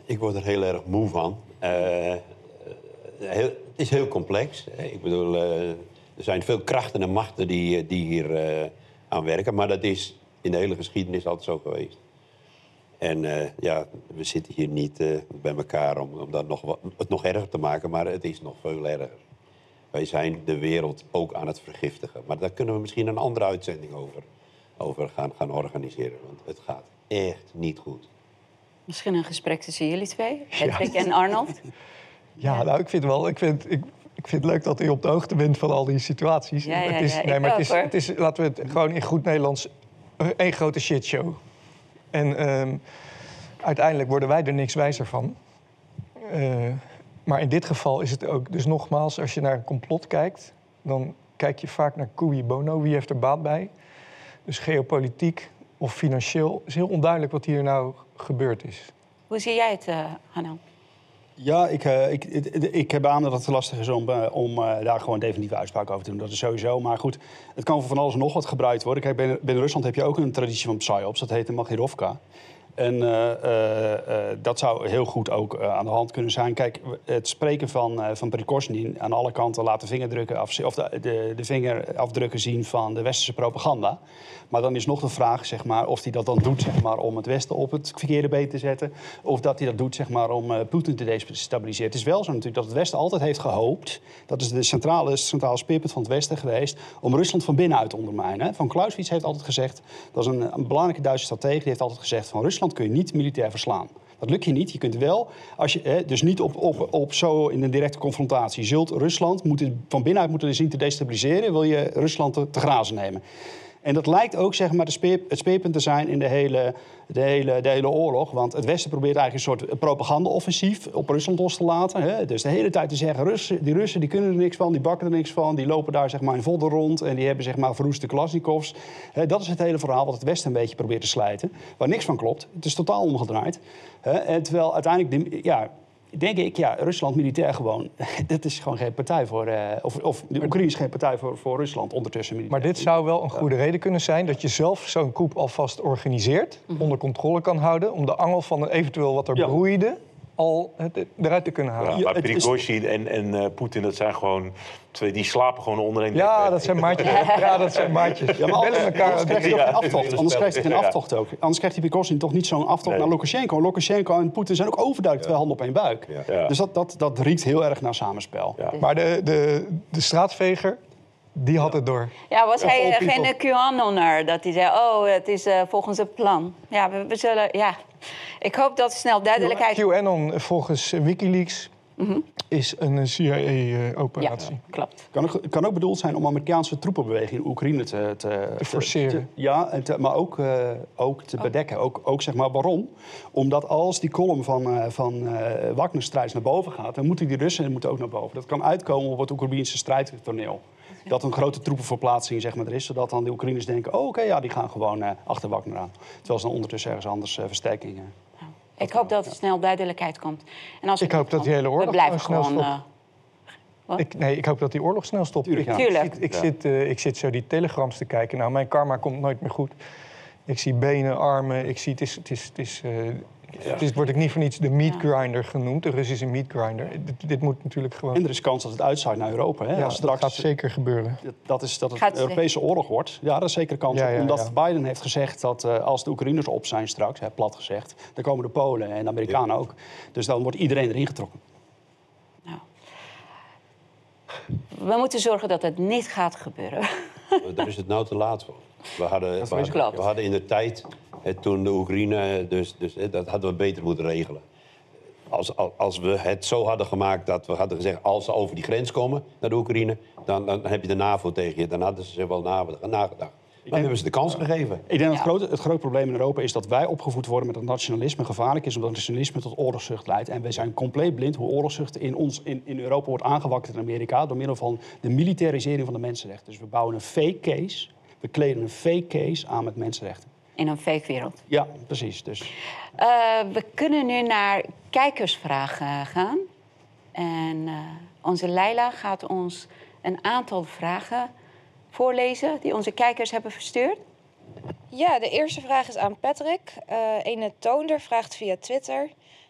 Ik word er heel erg moe van. Het is heel complex. Ik bedoel, er zijn veel krachten en machten die hier aan werken. Maar dat is in de hele geschiedenis altijd zo geweest. En we zitten hier niet bij elkaar om dat het nog erger te maken. Maar het is nog veel erger. Wij zijn de wereld ook aan het vergiftigen. Maar daar kunnen we misschien een andere uitzending over gaan organiseren. Want het gaat echt niet goed. Misschien een gesprek tussen jullie twee, Patrick en Arnold. Ja, nou, ik vind het leuk dat u op de hoogte bent van al die situaties. Het is, laten we het gewoon in goed Nederlands, één grote shitshow. En uiteindelijk worden wij er niks wijzer van. Maar in dit geval is het ook, dus nogmaals, als je naar een complot kijkt, dan kijk je vaak naar cui bono, wie heeft er baat bij. Dus geopolitiek of financieel is heel onduidelijk wat hier nou gebeurd is. Hoe zie jij het, Hanno? Ja, ik beaam dat het lastig is om daar gewoon definitieve uitspraken over te doen. Dat is sowieso. Maar goed, het kan voor van alles en nog wat gebruikt worden. Kijk, binnen Rusland heb je ook een traditie van psyops. Dat heet de Machirovka. En dat zou heel goed ook aan de hand kunnen zijn. Kijk, het spreken van Prigozhin aan alle kanten laten de vingerafdrukken zien van de westerse propaganda. Maar dan is nog de vraag, zeg maar, of hij dat dan doet, zeg maar, om het Westen op het verkeerde been te zetten. Of dat hij dat doet, zeg maar, om Poetin te destabiliseren. Het is wel zo natuurlijk dat het Westen altijd heeft gehoopt. Dat is de centrale speerpunt van het Westen geweest. Om Rusland van binnenuit te ondermijnen. Van Clausewitz heeft altijd gezegd. Dat is een belangrijke Duitse stratege. Die heeft altijd gezegd van Rusland kun je niet militair verslaan. Dat lukt je niet. Je kunt wel, als je, dus niet op zo in een directe confrontatie. Je zult Rusland van binnenuit moeten zien te destabiliseren. Wil je Rusland te grazen nemen. En dat lijkt ook, zeg maar, het speerpunt te zijn in de hele oorlog. Want het Westen probeert eigenlijk een soort propaganda-offensief op Rusland los te laten. Hè? Dus de hele tijd te zeggen, die Russen die kunnen er niks van, die bakken er niks van. Die lopen daar, zeg maar, in vodden rond en die hebben, zeg maar, verroeste Kalashnikovs. Dat is het hele verhaal wat het Westen een beetje probeert te slijten. Waar niks van klopt. Het is totaal omgedraaid. En terwijl uiteindelijk, denk ik, Rusland militair gewoon, dat is gewoon geen partij voor, of de Oekraïne is geen partij voor Rusland ondertussen militair. Maar dit zou wel een goede reden kunnen zijn dat je zelf zo'n coup alvast organiseert, onder controle kan houden, om de angel van eventueel wat er broeide al eruit te kunnen halen. Ja, maar Prigozhin en Poetin, dat zijn gewoon twee, die slapen gewoon onder één. Ja, dat zijn maatjes. Ja, dat zijn maatjes. Ja, maar anders krijgt hij geen aftocht. Anders krijgt hij geen aftocht ook. Anders krijgt die Prigozhin toch niet zo'n aftocht naar Lukashenko. Lukashenko en Poetin zijn ook overduidelijk twee handen op één buik. Ja. Dus dat riekt heel erg naar samenspel. Ja. Maar de straatveger, die had het door. Ja, was hij geen QAnoner dat hij zei, het is volgens het plan. Ja, we zullen, ik hoop dat snel duidelijkheid... QAnon volgens Wikileaks is een CIA-operatie. Ja, klopt. Kan ook bedoeld zijn om Amerikaanse troepenbeweging in Oekraïne te forceren. Maar ook te bedekken. Ook zeg maar waarom? Omdat als die kolom van Wagner-strijders naar boven gaat, dan moeten die Russen ook naar boven. Dat kan uitkomen op het Oekraïnse strijdtoneel. Dat een grote troepenverplaatsing, zeg maar, er is, zodat dan de Oekraïners denken, die gaan gewoon achter Wagner aan. Terwijl ze dan ondertussen ergens anders versterkingen. Ik hoop dat er snel duidelijkheid komt. En als ik hoop dat die hele oorlog snel stopt. Ik hoop dat die oorlog snel stopt. Tuurlijk. Ik zit zo die telegrams te kijken. Nou, mijn karma komt nooit meer goed. Ik zie benen, armen. Ik zie, het wordt ook niet voor niets de meat grinder genoemd. De Russische meat grinder. Dit moet natuurlijk gewoon... En er is kans dat het uitzaait naar Europa. Hè? Ja, dat gaat zeker gebeuren. Dat het een Europese oorlog wordt. Ja, dat is zeker kans. Omdat Biden heeft gezegd dat als de Oekraïners op zijn straks, plat gezegd, dan komen de Polen en de Amerikanen ook. Dus dan wordt iedereen erin getrokken. Nou. We moeten zorgen dat het niet gaat gebeuren. Daar is het nou te laat voor. We hadden in de tijd, toen de Oekraïne, dus dat hadden we beter moeten regelen. Als we het zo hadden gemaakt dat we hadden gezegd, als ze over die grens komen naar de Oekraïne, dan heb je de NAVO tegen je. Dan hadden ze wel nagedacht. Dan hebben ze de kans gegeven. Ik denk dat het grote probleem in Europa is dat wij opgevoed worden met dat nationalisme gevaarlijk is, omdat nationalisme tot oorlogszucht leidt. En wij zijn compleet blind hoe oorlogszucht in Europa wordt aangewakkerd in Amerika door middel van de militarisering van de mensenrechten. Dus we bouwen een fake case, we kleden een fake case aan met mensenrechten. In een fake wereld. Ja, precies. Dus. We kunnen nu naar kijkersvragen gaan. En onze Leila gaat ons een aantal vragen voorlezen die onze kijkers hebben verstuurd. Ja, de eerste vraag is aan Patrick. Ene Toonder vraagt via Twitter.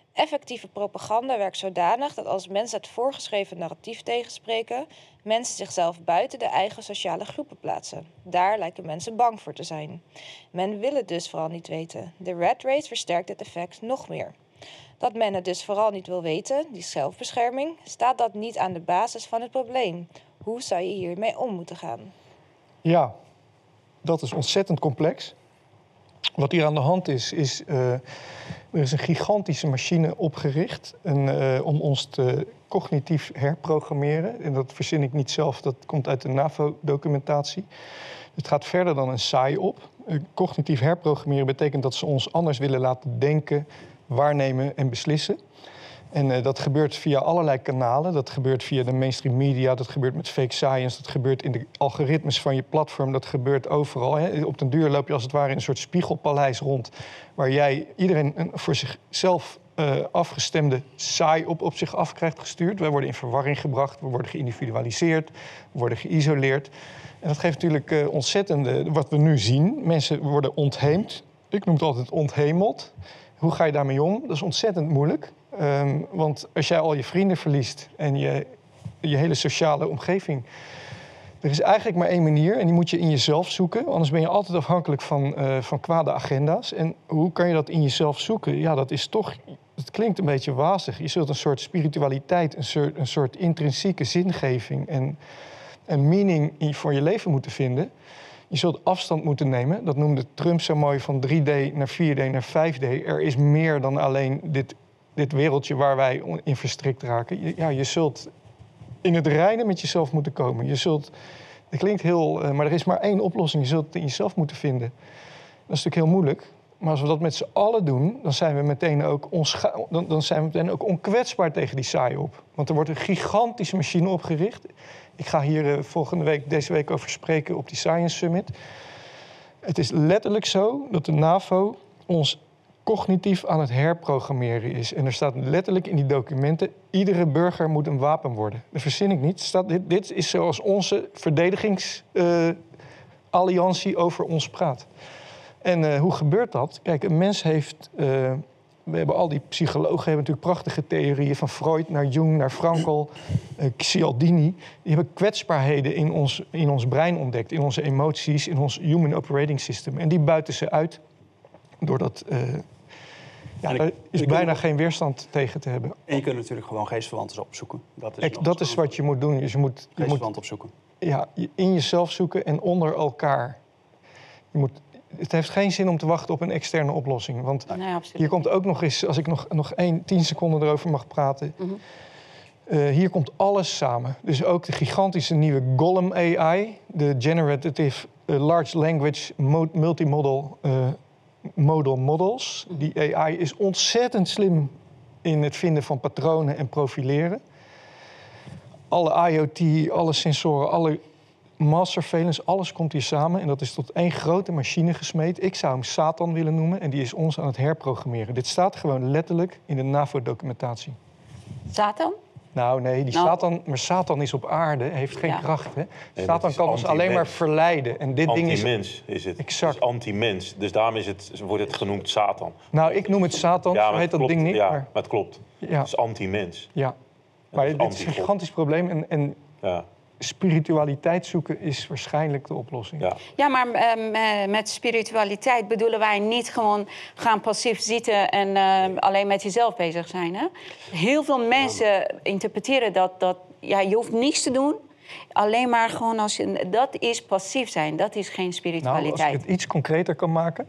Effectieve propaganda werkt zodanig dat als mensen het voorgeschreven narratief tegenspreken, mensen zichzelf buiten de eigen sociale groepen plaatsen. Daar lijken mensen bang voor te zijn. Men wil het dus vooral niet weten. De rat race versterkt dit effect nog meer. Dat men het dus vooral niet wil weten, die zelfbescherming, staat dat niet aan de basis van het probleem. Hoe zou je hiermee om moeten gaan? Ja, dat is ontzettend complex. Wat hier aan de hand is er is een gigantische machine opgericht om ons te cognitief herprogrammeren. En dat verzin ik niet zelf, dat komt uit de NAVO-documentatie. Het gaat verder dan een saai op. Cognitief herprogrammeren betekent dat ze ons anders willen laten denken, waarnemen en beslissen. En dat gebeurt via allerlei kanalen. Dat gebeurt via de mainstream media, dat gebeurt met fake science, dat gebeurt in de algoritmes van je platform, dat gebeurt overal. Hè. Op den duur loop je als het ware in een soort spiegelpaleis rond, waar jij iedereen een voor zichzelf afgestemde saai op zich af krijgt gestuurd. Wij worden in verwarring gebracht, we worden geïndividualiseerd, we worden geïsoleerd. En dat geeft natuurlijk ontzettende, wat we nu zien. Mensen worden ontheemd. Ik noem het altijd onthemeld. Hoe ga je daarmee om? Dat is ontzettend moeilijk. Want als jij al je vrienden verliest en je hele sociale omgeving. Er is eigenlijk maar één manier en die moet je in jezelf zoeken. Anders ben je altijd afhankelijk van kwade agenda's. En hoe kan je dat in jezelf zoeken? Ja, dat is toch, het klinkt een beetje wazig. Je zult een soort spiritualiteit, een soort intrinsieke zingeving en meaning voor je leven moeten vinden. Je zult afstand moeten nemen. Dat noemde Trump zo mooi van 3D naar 4D naar 5D. Er is meer dan alleen dit wereldje waar wij in verstrikt raken. Ja, je zult in het reinen met jezelf moeten komen. Het klinkt heel, maar er is maar één oplossing. Je zult het in jezelf moeten vinden. Dat is natuurlijk heel moeilijk. Maar als we dat met z'n allen doen, dan zijn we meteen ook onkwetsbaar tegen die saai op. Want er wordt een gigantische machine opgericht. Ik ga hier deze week over spreken op die Science Summit. Het is letterlijk zo dat de NAVO ons cognitief aan het herprogrammeren is. En er staat letterlijk in die documenten, iedere burger moet een wapen worden. Dat verzin ik niet. Dit is zoals onze verdedigingsalliantie over ons praat. En hoe gebeurt dat? Kijk, een mens heeft... we hebben al die psychologen hebben natuurlijk prachtige theorieën, van Freud naar Jung naar Frankl, Cialdini. Die hebben kwetsbaarheden in ons brein ontdekt, in onze emoties, in ons human operating system. En die buiten ze uit doordat er is bijna geen weerstand tegen te hebben. En je kunt natuurlijk gewoon geestverwanten opzoeken. Dat is wat je moet doen. Dus je moet geestverwanten opzoeken. Ja, in jezelf zoeken en onder elkaar. Het heeft geen zin om te wachten op een externe oplossing. Want hier komt ook nog eens, als ik nog 10 seconden erover mag praten. Hier komt alles samen. Dus ook de gigantische nieuwe Gollum AI, de Generative Large Language Multimodal Modal Models. Die AI is ontzettend slim in het vinden van patronen en profileren. Alle IoT, alle sensoren, alle mass surveillance, alles komt hier samen. En dat is tot één grote machine gesmeed. Ik zou hem Satan willen noemen. En die is ons aan het herprogrammeren. Dit staat gewoon letterlijk in de NAVO-documentatie. Satan? Nou, nee, Satan is op aarde, heeft geen kracht. Hè? Satan kan ons alleen maar verleiden. En dit ding is het. Exact. Het is anti-mens. Dus daarom wordt het genoemd Satan. Nou, ik noem het Satan, zo heet dat ding niet. Ja, maar het klopt. Ja. Het is anti-mens. Ja, maar dit is een gigantisch probleem. En spiritualiteit zoeken is waarschijnlijk de oplossing. Ja, maar met spiritualiteit bedoelen wij niet gewoon gaan passief zitten en alleen met jezelf bezig zijn. Hè? Heel veel mensen interpreteren dat je hoeft niets te doen. Alleen maar gewoon dat is passief zijn, dat is geen spiritualiteit. Nou, als ik het iets concreter kan maken.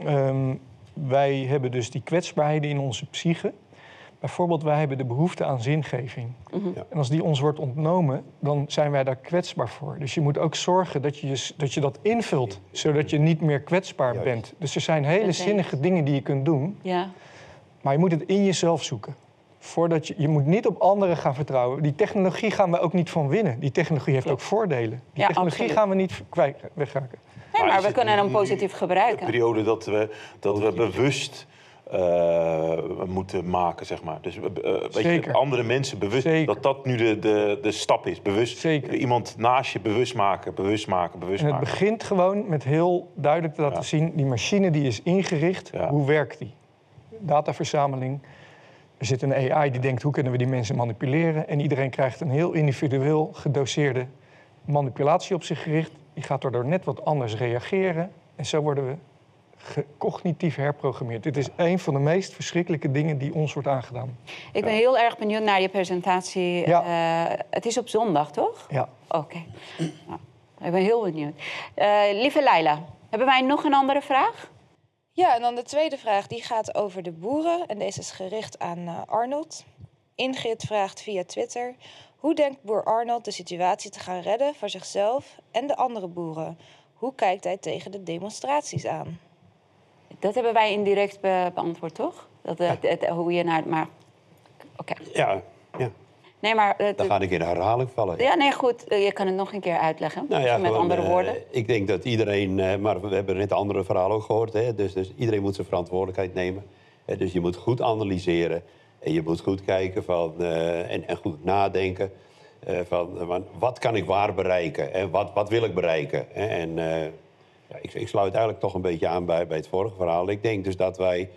Wij hebben dus die kwetsbaarheden in onze psyche. Bijvoorbeeld, wij hebben de behoefte aan zingeving. En als die ons wordt ontnomen, dan zijn wij daar kwetsbaar voor. Dus je moet ook zorgen dat je dat invult, zodat je niet meer kwetsbaar bent. Dus er zijn hele zinnige dingen die je kunt doen. Ja. Maar je moet het in jezelf zoeken. Je moet niet op anderen gaan vertrouwen. Die technologie gaan we ook niet van winnen. Die technologie heeft ook voordelen. Die technologie gaan we niet wegraken. Nee, maar we kunnen hem positief gebruiken. De periode dat we bewust moeten maken, zeg maar. Dus weet je, andere mensen bewust, dat nu de stap is. Bewust. Iemand naast je bewust maken. En het begint gewoon met heel duidelijk te laten zien, die machine die is ingericht, hoe werkt die? Dataverzameling, Er zit een AI die denkt, hoe kunnen we die mensen manipuleren? En iedereen krijgt een heel individueel gedoseerde manipulatie op zich gericht. Die gaat daardoor net wat anders reageren. En zo worden we cognitief herprogrammeerd. Dit is een van de meest verschrikkelijke dingen die ons wordt aangedaan. Ik ben heel erg benieuwd naar je presentatie. Ja. Het is op zondag, toch? Ja. Oké. Nou, ik ben heel benieuwd. Lieve Leila, hebben wij nog een andere vraag? Ja, en dan de tweede vraag, die gaat over de boeren. En deze is gericht aan Arnold. Ingrid vraagt via Twitter: hoe denkt boer Arnold de situatie te gaan redden voor zichzelf en de andere boeren? Hoe kijkt hij tegen de demonstraties aan? Dat hebben wij indirect beantwoord, toch? Hoe je naar... Maar... Oké. Ja. Nee, maar... Dan ga ik in herhaling vallen. Ja, nee, goed. Je kan het nog een keer uitleggen. Nou ja, met gewoon, andere woorden. Ik denk dat iedereen... maar we hebben net andere verhalen ook gehoord. Hè? Dus iedereen moet zijn verantwoordelijkheid nemen. Dus je moet goed analyseren. En je moet goed kijken en goed nadenken. Van wat kan ik waar bereiken? En wat wil ik bereiken? En ik sluit eigenlijk toch een beetje aan bij het vorige verhaal. Ik denk dus dat wij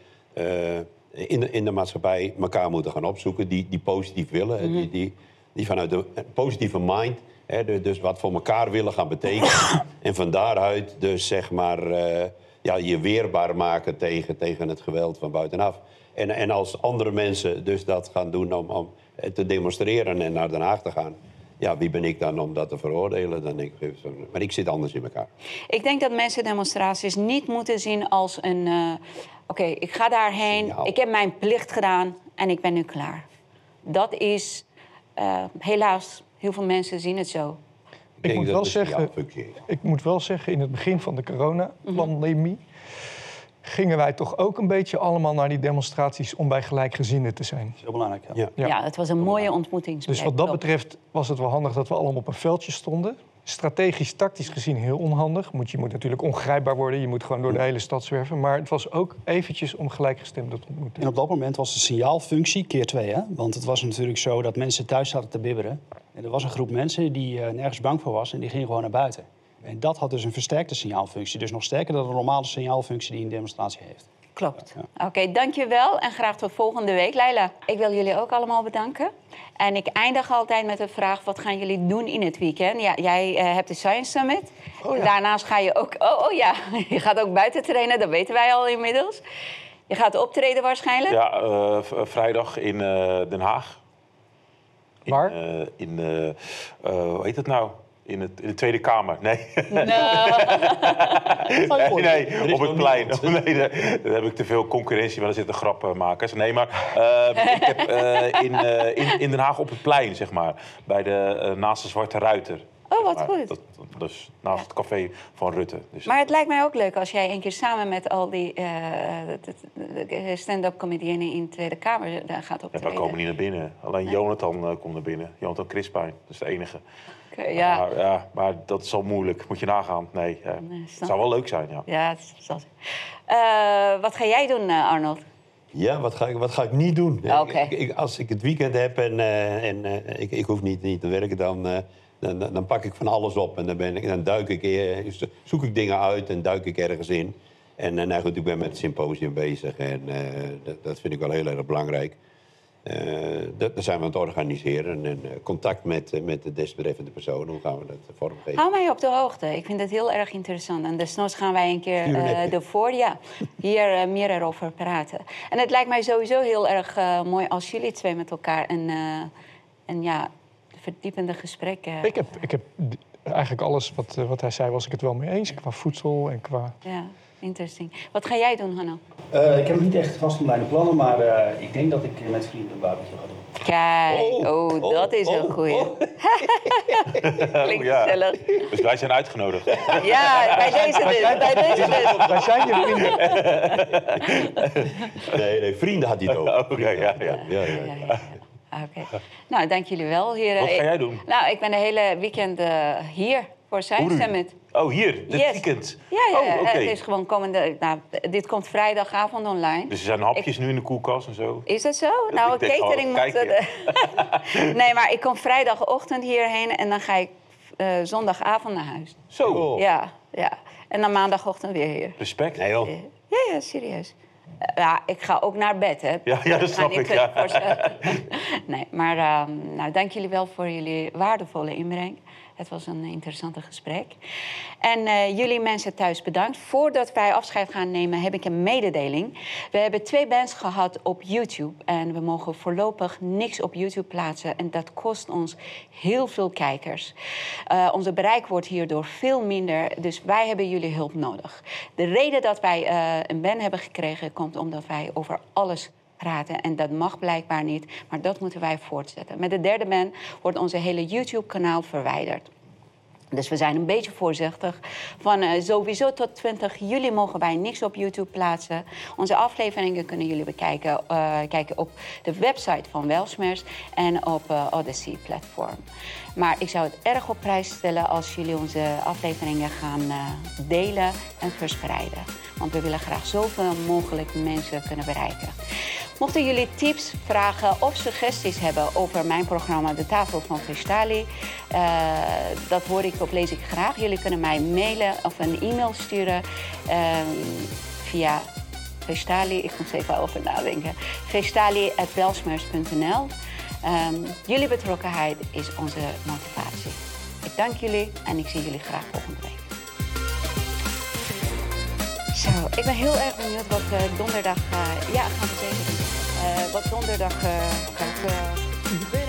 in de maatschappij elkaar moeten gaan opzoeken die positief willen. Mm-hmm. Die vanuit de positieve mind, dus wat voor elkaar willen gaan betekenen. En van daaruit dus zeg maar je weerbaar maken tegen het geweld van buitenaf. En als andere mensen dus dat gaan doen om te demonstreren en naar Den Haag te gaan... Ja, wie ben ik dan om dat te veroordelen? Dan denk ik, maar ik zit anders in elkaar. Ik denk dat mensen demonstraties niet moeten zien als een... Oké, ik ga daarheen, signaal. Ik heb mijn plicht gedaan en ik ben nu klaar. Dat is... helaas, heel veel mensen zien het zo. Ik moet wel zeggen, in het begin van de coronapandemie... gingen wij toch ook een beetje allemaal naar die demonstraties om bij gelijkgezinden te zijn. Dat is heel belangrijk, ja, het was een mooie ontmoetingsplek. Dus wat dat betreft was het wel handig dat we allemaal op een veldje stonden. Strategisch, tactisch gezien heel onhandig. Je moet natuurlijk ongrijpbaar worden, je moet gewoon door de hele stad zwerven. Maar het was ook eventjes om gelijkgestemden te ontmoeten. En op dat moment was de signaalfunctie keer 2, hè? Want het was natuurlijk zo dat mensen thuis zaten te bibberen. En er was een groep mensen die nergens bang voor was en die gingen gewoon naar buiten. En dat had dus een versterkte signaalfunctie. Dus nog sterker dan de normale signaalfunctie die een demonstratie heeft. Klopt. Ja. Oké, dankjewel en graag tot volgende week. Leila, ik wil jullie ook allemaal bedanken. En ik eindig altijd met de vraag, wat gaan jullie doen in het weekend? Ja, jij hebt de Science Summit. Oh, ja. Daarnaast ga je ook... Oh ja, je gaat ook buiten trainen, dat weten wij al inmiddels. Je gaat optreden waarschijnlijk? Ja, vrijdag in Den Haag. Waar? Hoe heet het nou? In de Tweede Kamer. Nee. No. nee, op het plein. Nee, daar heb ik te veel concurrentie, maar daar zitten grapmakers. Nee, maar ik heb in Den Haag op het plein, zeg maar. Naast de Zwarte Ruiter. Oh, wat goed. Dus naast het café van Rutte. Dus maar het lijkt mij ook leuk als jij een keer samen met al die stand-up comedienen in de Tweede Kamer gaat optreden. Ja, wij komen niet naar binnen. Alleen Jonathan komt naar binnen. Jonathan Crispijn, dat is de enige. Okay, ja. Maar dat is al moeilijk. Moet je nagaan. Nee, het zou wel leuk zijn, ja. Ja, het zal wat ga jij doen, Arnold? Ja, wat ga ik niet doen? Okay. Als ik het weekend heb en ik hoef niet te werken, dan pak ik van alles op. En dan zoek ik dingen uit en duik ik ergens in. En nou goed, ik ben met het symposium bezig. En dat vind ik wel heel erg belangrijk. Daar zijn we aan het organiseren. En contact met de desbetreffende persoon. Hoe gaan we dat vormgeven? Hou mij op de hoogte. Ik vind het heel erg interessant. En desnoods gaan wij een keer hier meer erover praten. En het lijkt mij sowieso heel erg mooi als jullie twee met elkaar een verdiepende gesprekken. Ik heb eigenlijk alles wat hij zei, was ik het wel mee eens. Qua voedsel en qua... Ja, interesting. Wat ga jij doen, Hanno? Ik heb niet echt vastomlijnde plannen, maar ik denk dat ik met vrienden een barbecue ga doen. Kijk, dat is een goeie. Klinkt gezellig. Dus wij zijn uitgenodigd. Ja, bij deze dus. Wij zijn je vrienden. Nee, vrienden had hij het over. Oké, ja. Oké. Nou, dank jullie wel. Hier, wat ga jij doen? Nou, ik ben de hele weekend hier voor Science Summit. Oh, hier? Dit weekend? Ja, okay. Het is gewoon komende... Nou, dit komt vrijdagavond online. Dus er zijn hapjes nu in de koelkast en zo? Is dat zo? Nou, catering moet... Nee, maar ik kom vrijdagochtend hierheen en dan ga ik zondagavond naar huis. Zo? Ja. En dan maandagochtend weer hier. Respect. Nee, joh. Ja, serieus. Ja, ik ga ook naar bed, hè. Ja, dat snap ik, ja. Nee, maar dank jullie wel voor jullie waardevolle inbreng. Het was een interessante gesprek. En jullie mensen thuis bedankt. Voordat wij afscheid gaan nemen, heb ik een mededeling. We hebben 2 bands gehad op YouTube. En we mogen voorlopig niks op YouTube plaatsen. En dat kost ons heel veel kijkers. Onze bereik wordt hierdoor veel minder. Dus wij hebben jullie hulp nodig. De reden dat wij een band hebben gekregen, komt omdat wij over alles praten. En dat mag blijkbaar niet, maar dat moeten wij voortzetten. Met de derde band wordt onze hele YouTube-kanaal verwijderd. Dus we zijn een beetje voorzichtig. Van sowieso tot 20 juli mogen wij niks op YouTube plaatsen. Onze afleveringen kunnen jullie bekijken kijken op de website van Welsmers en op Odyssey-platform. Maar ik zou het erg op prijs stellen als jullie onze afleveringen gaan delen en verspreiden. Want we willen graag zoveel mogelijk mensen kunnen bereiken. Mochten jullie tips, vragen of suggesties hebben over mijn programma De Tafel van Feestali, dat hoor ik of lees ik graag. Jullie kunnen mij mailen of een e-mail sturen via Feestali. Ik moet even over nadenken. Feestali@welsmers.nl. Jullie betrokkenheid is onze motivatie. Ik dank jullie en ik zie jullie graag volgende week. Zo, ik ben heel erg benieuwd wat donderdag... ja, gaan we zeker doen. Wat donderdag gaat gebeuren.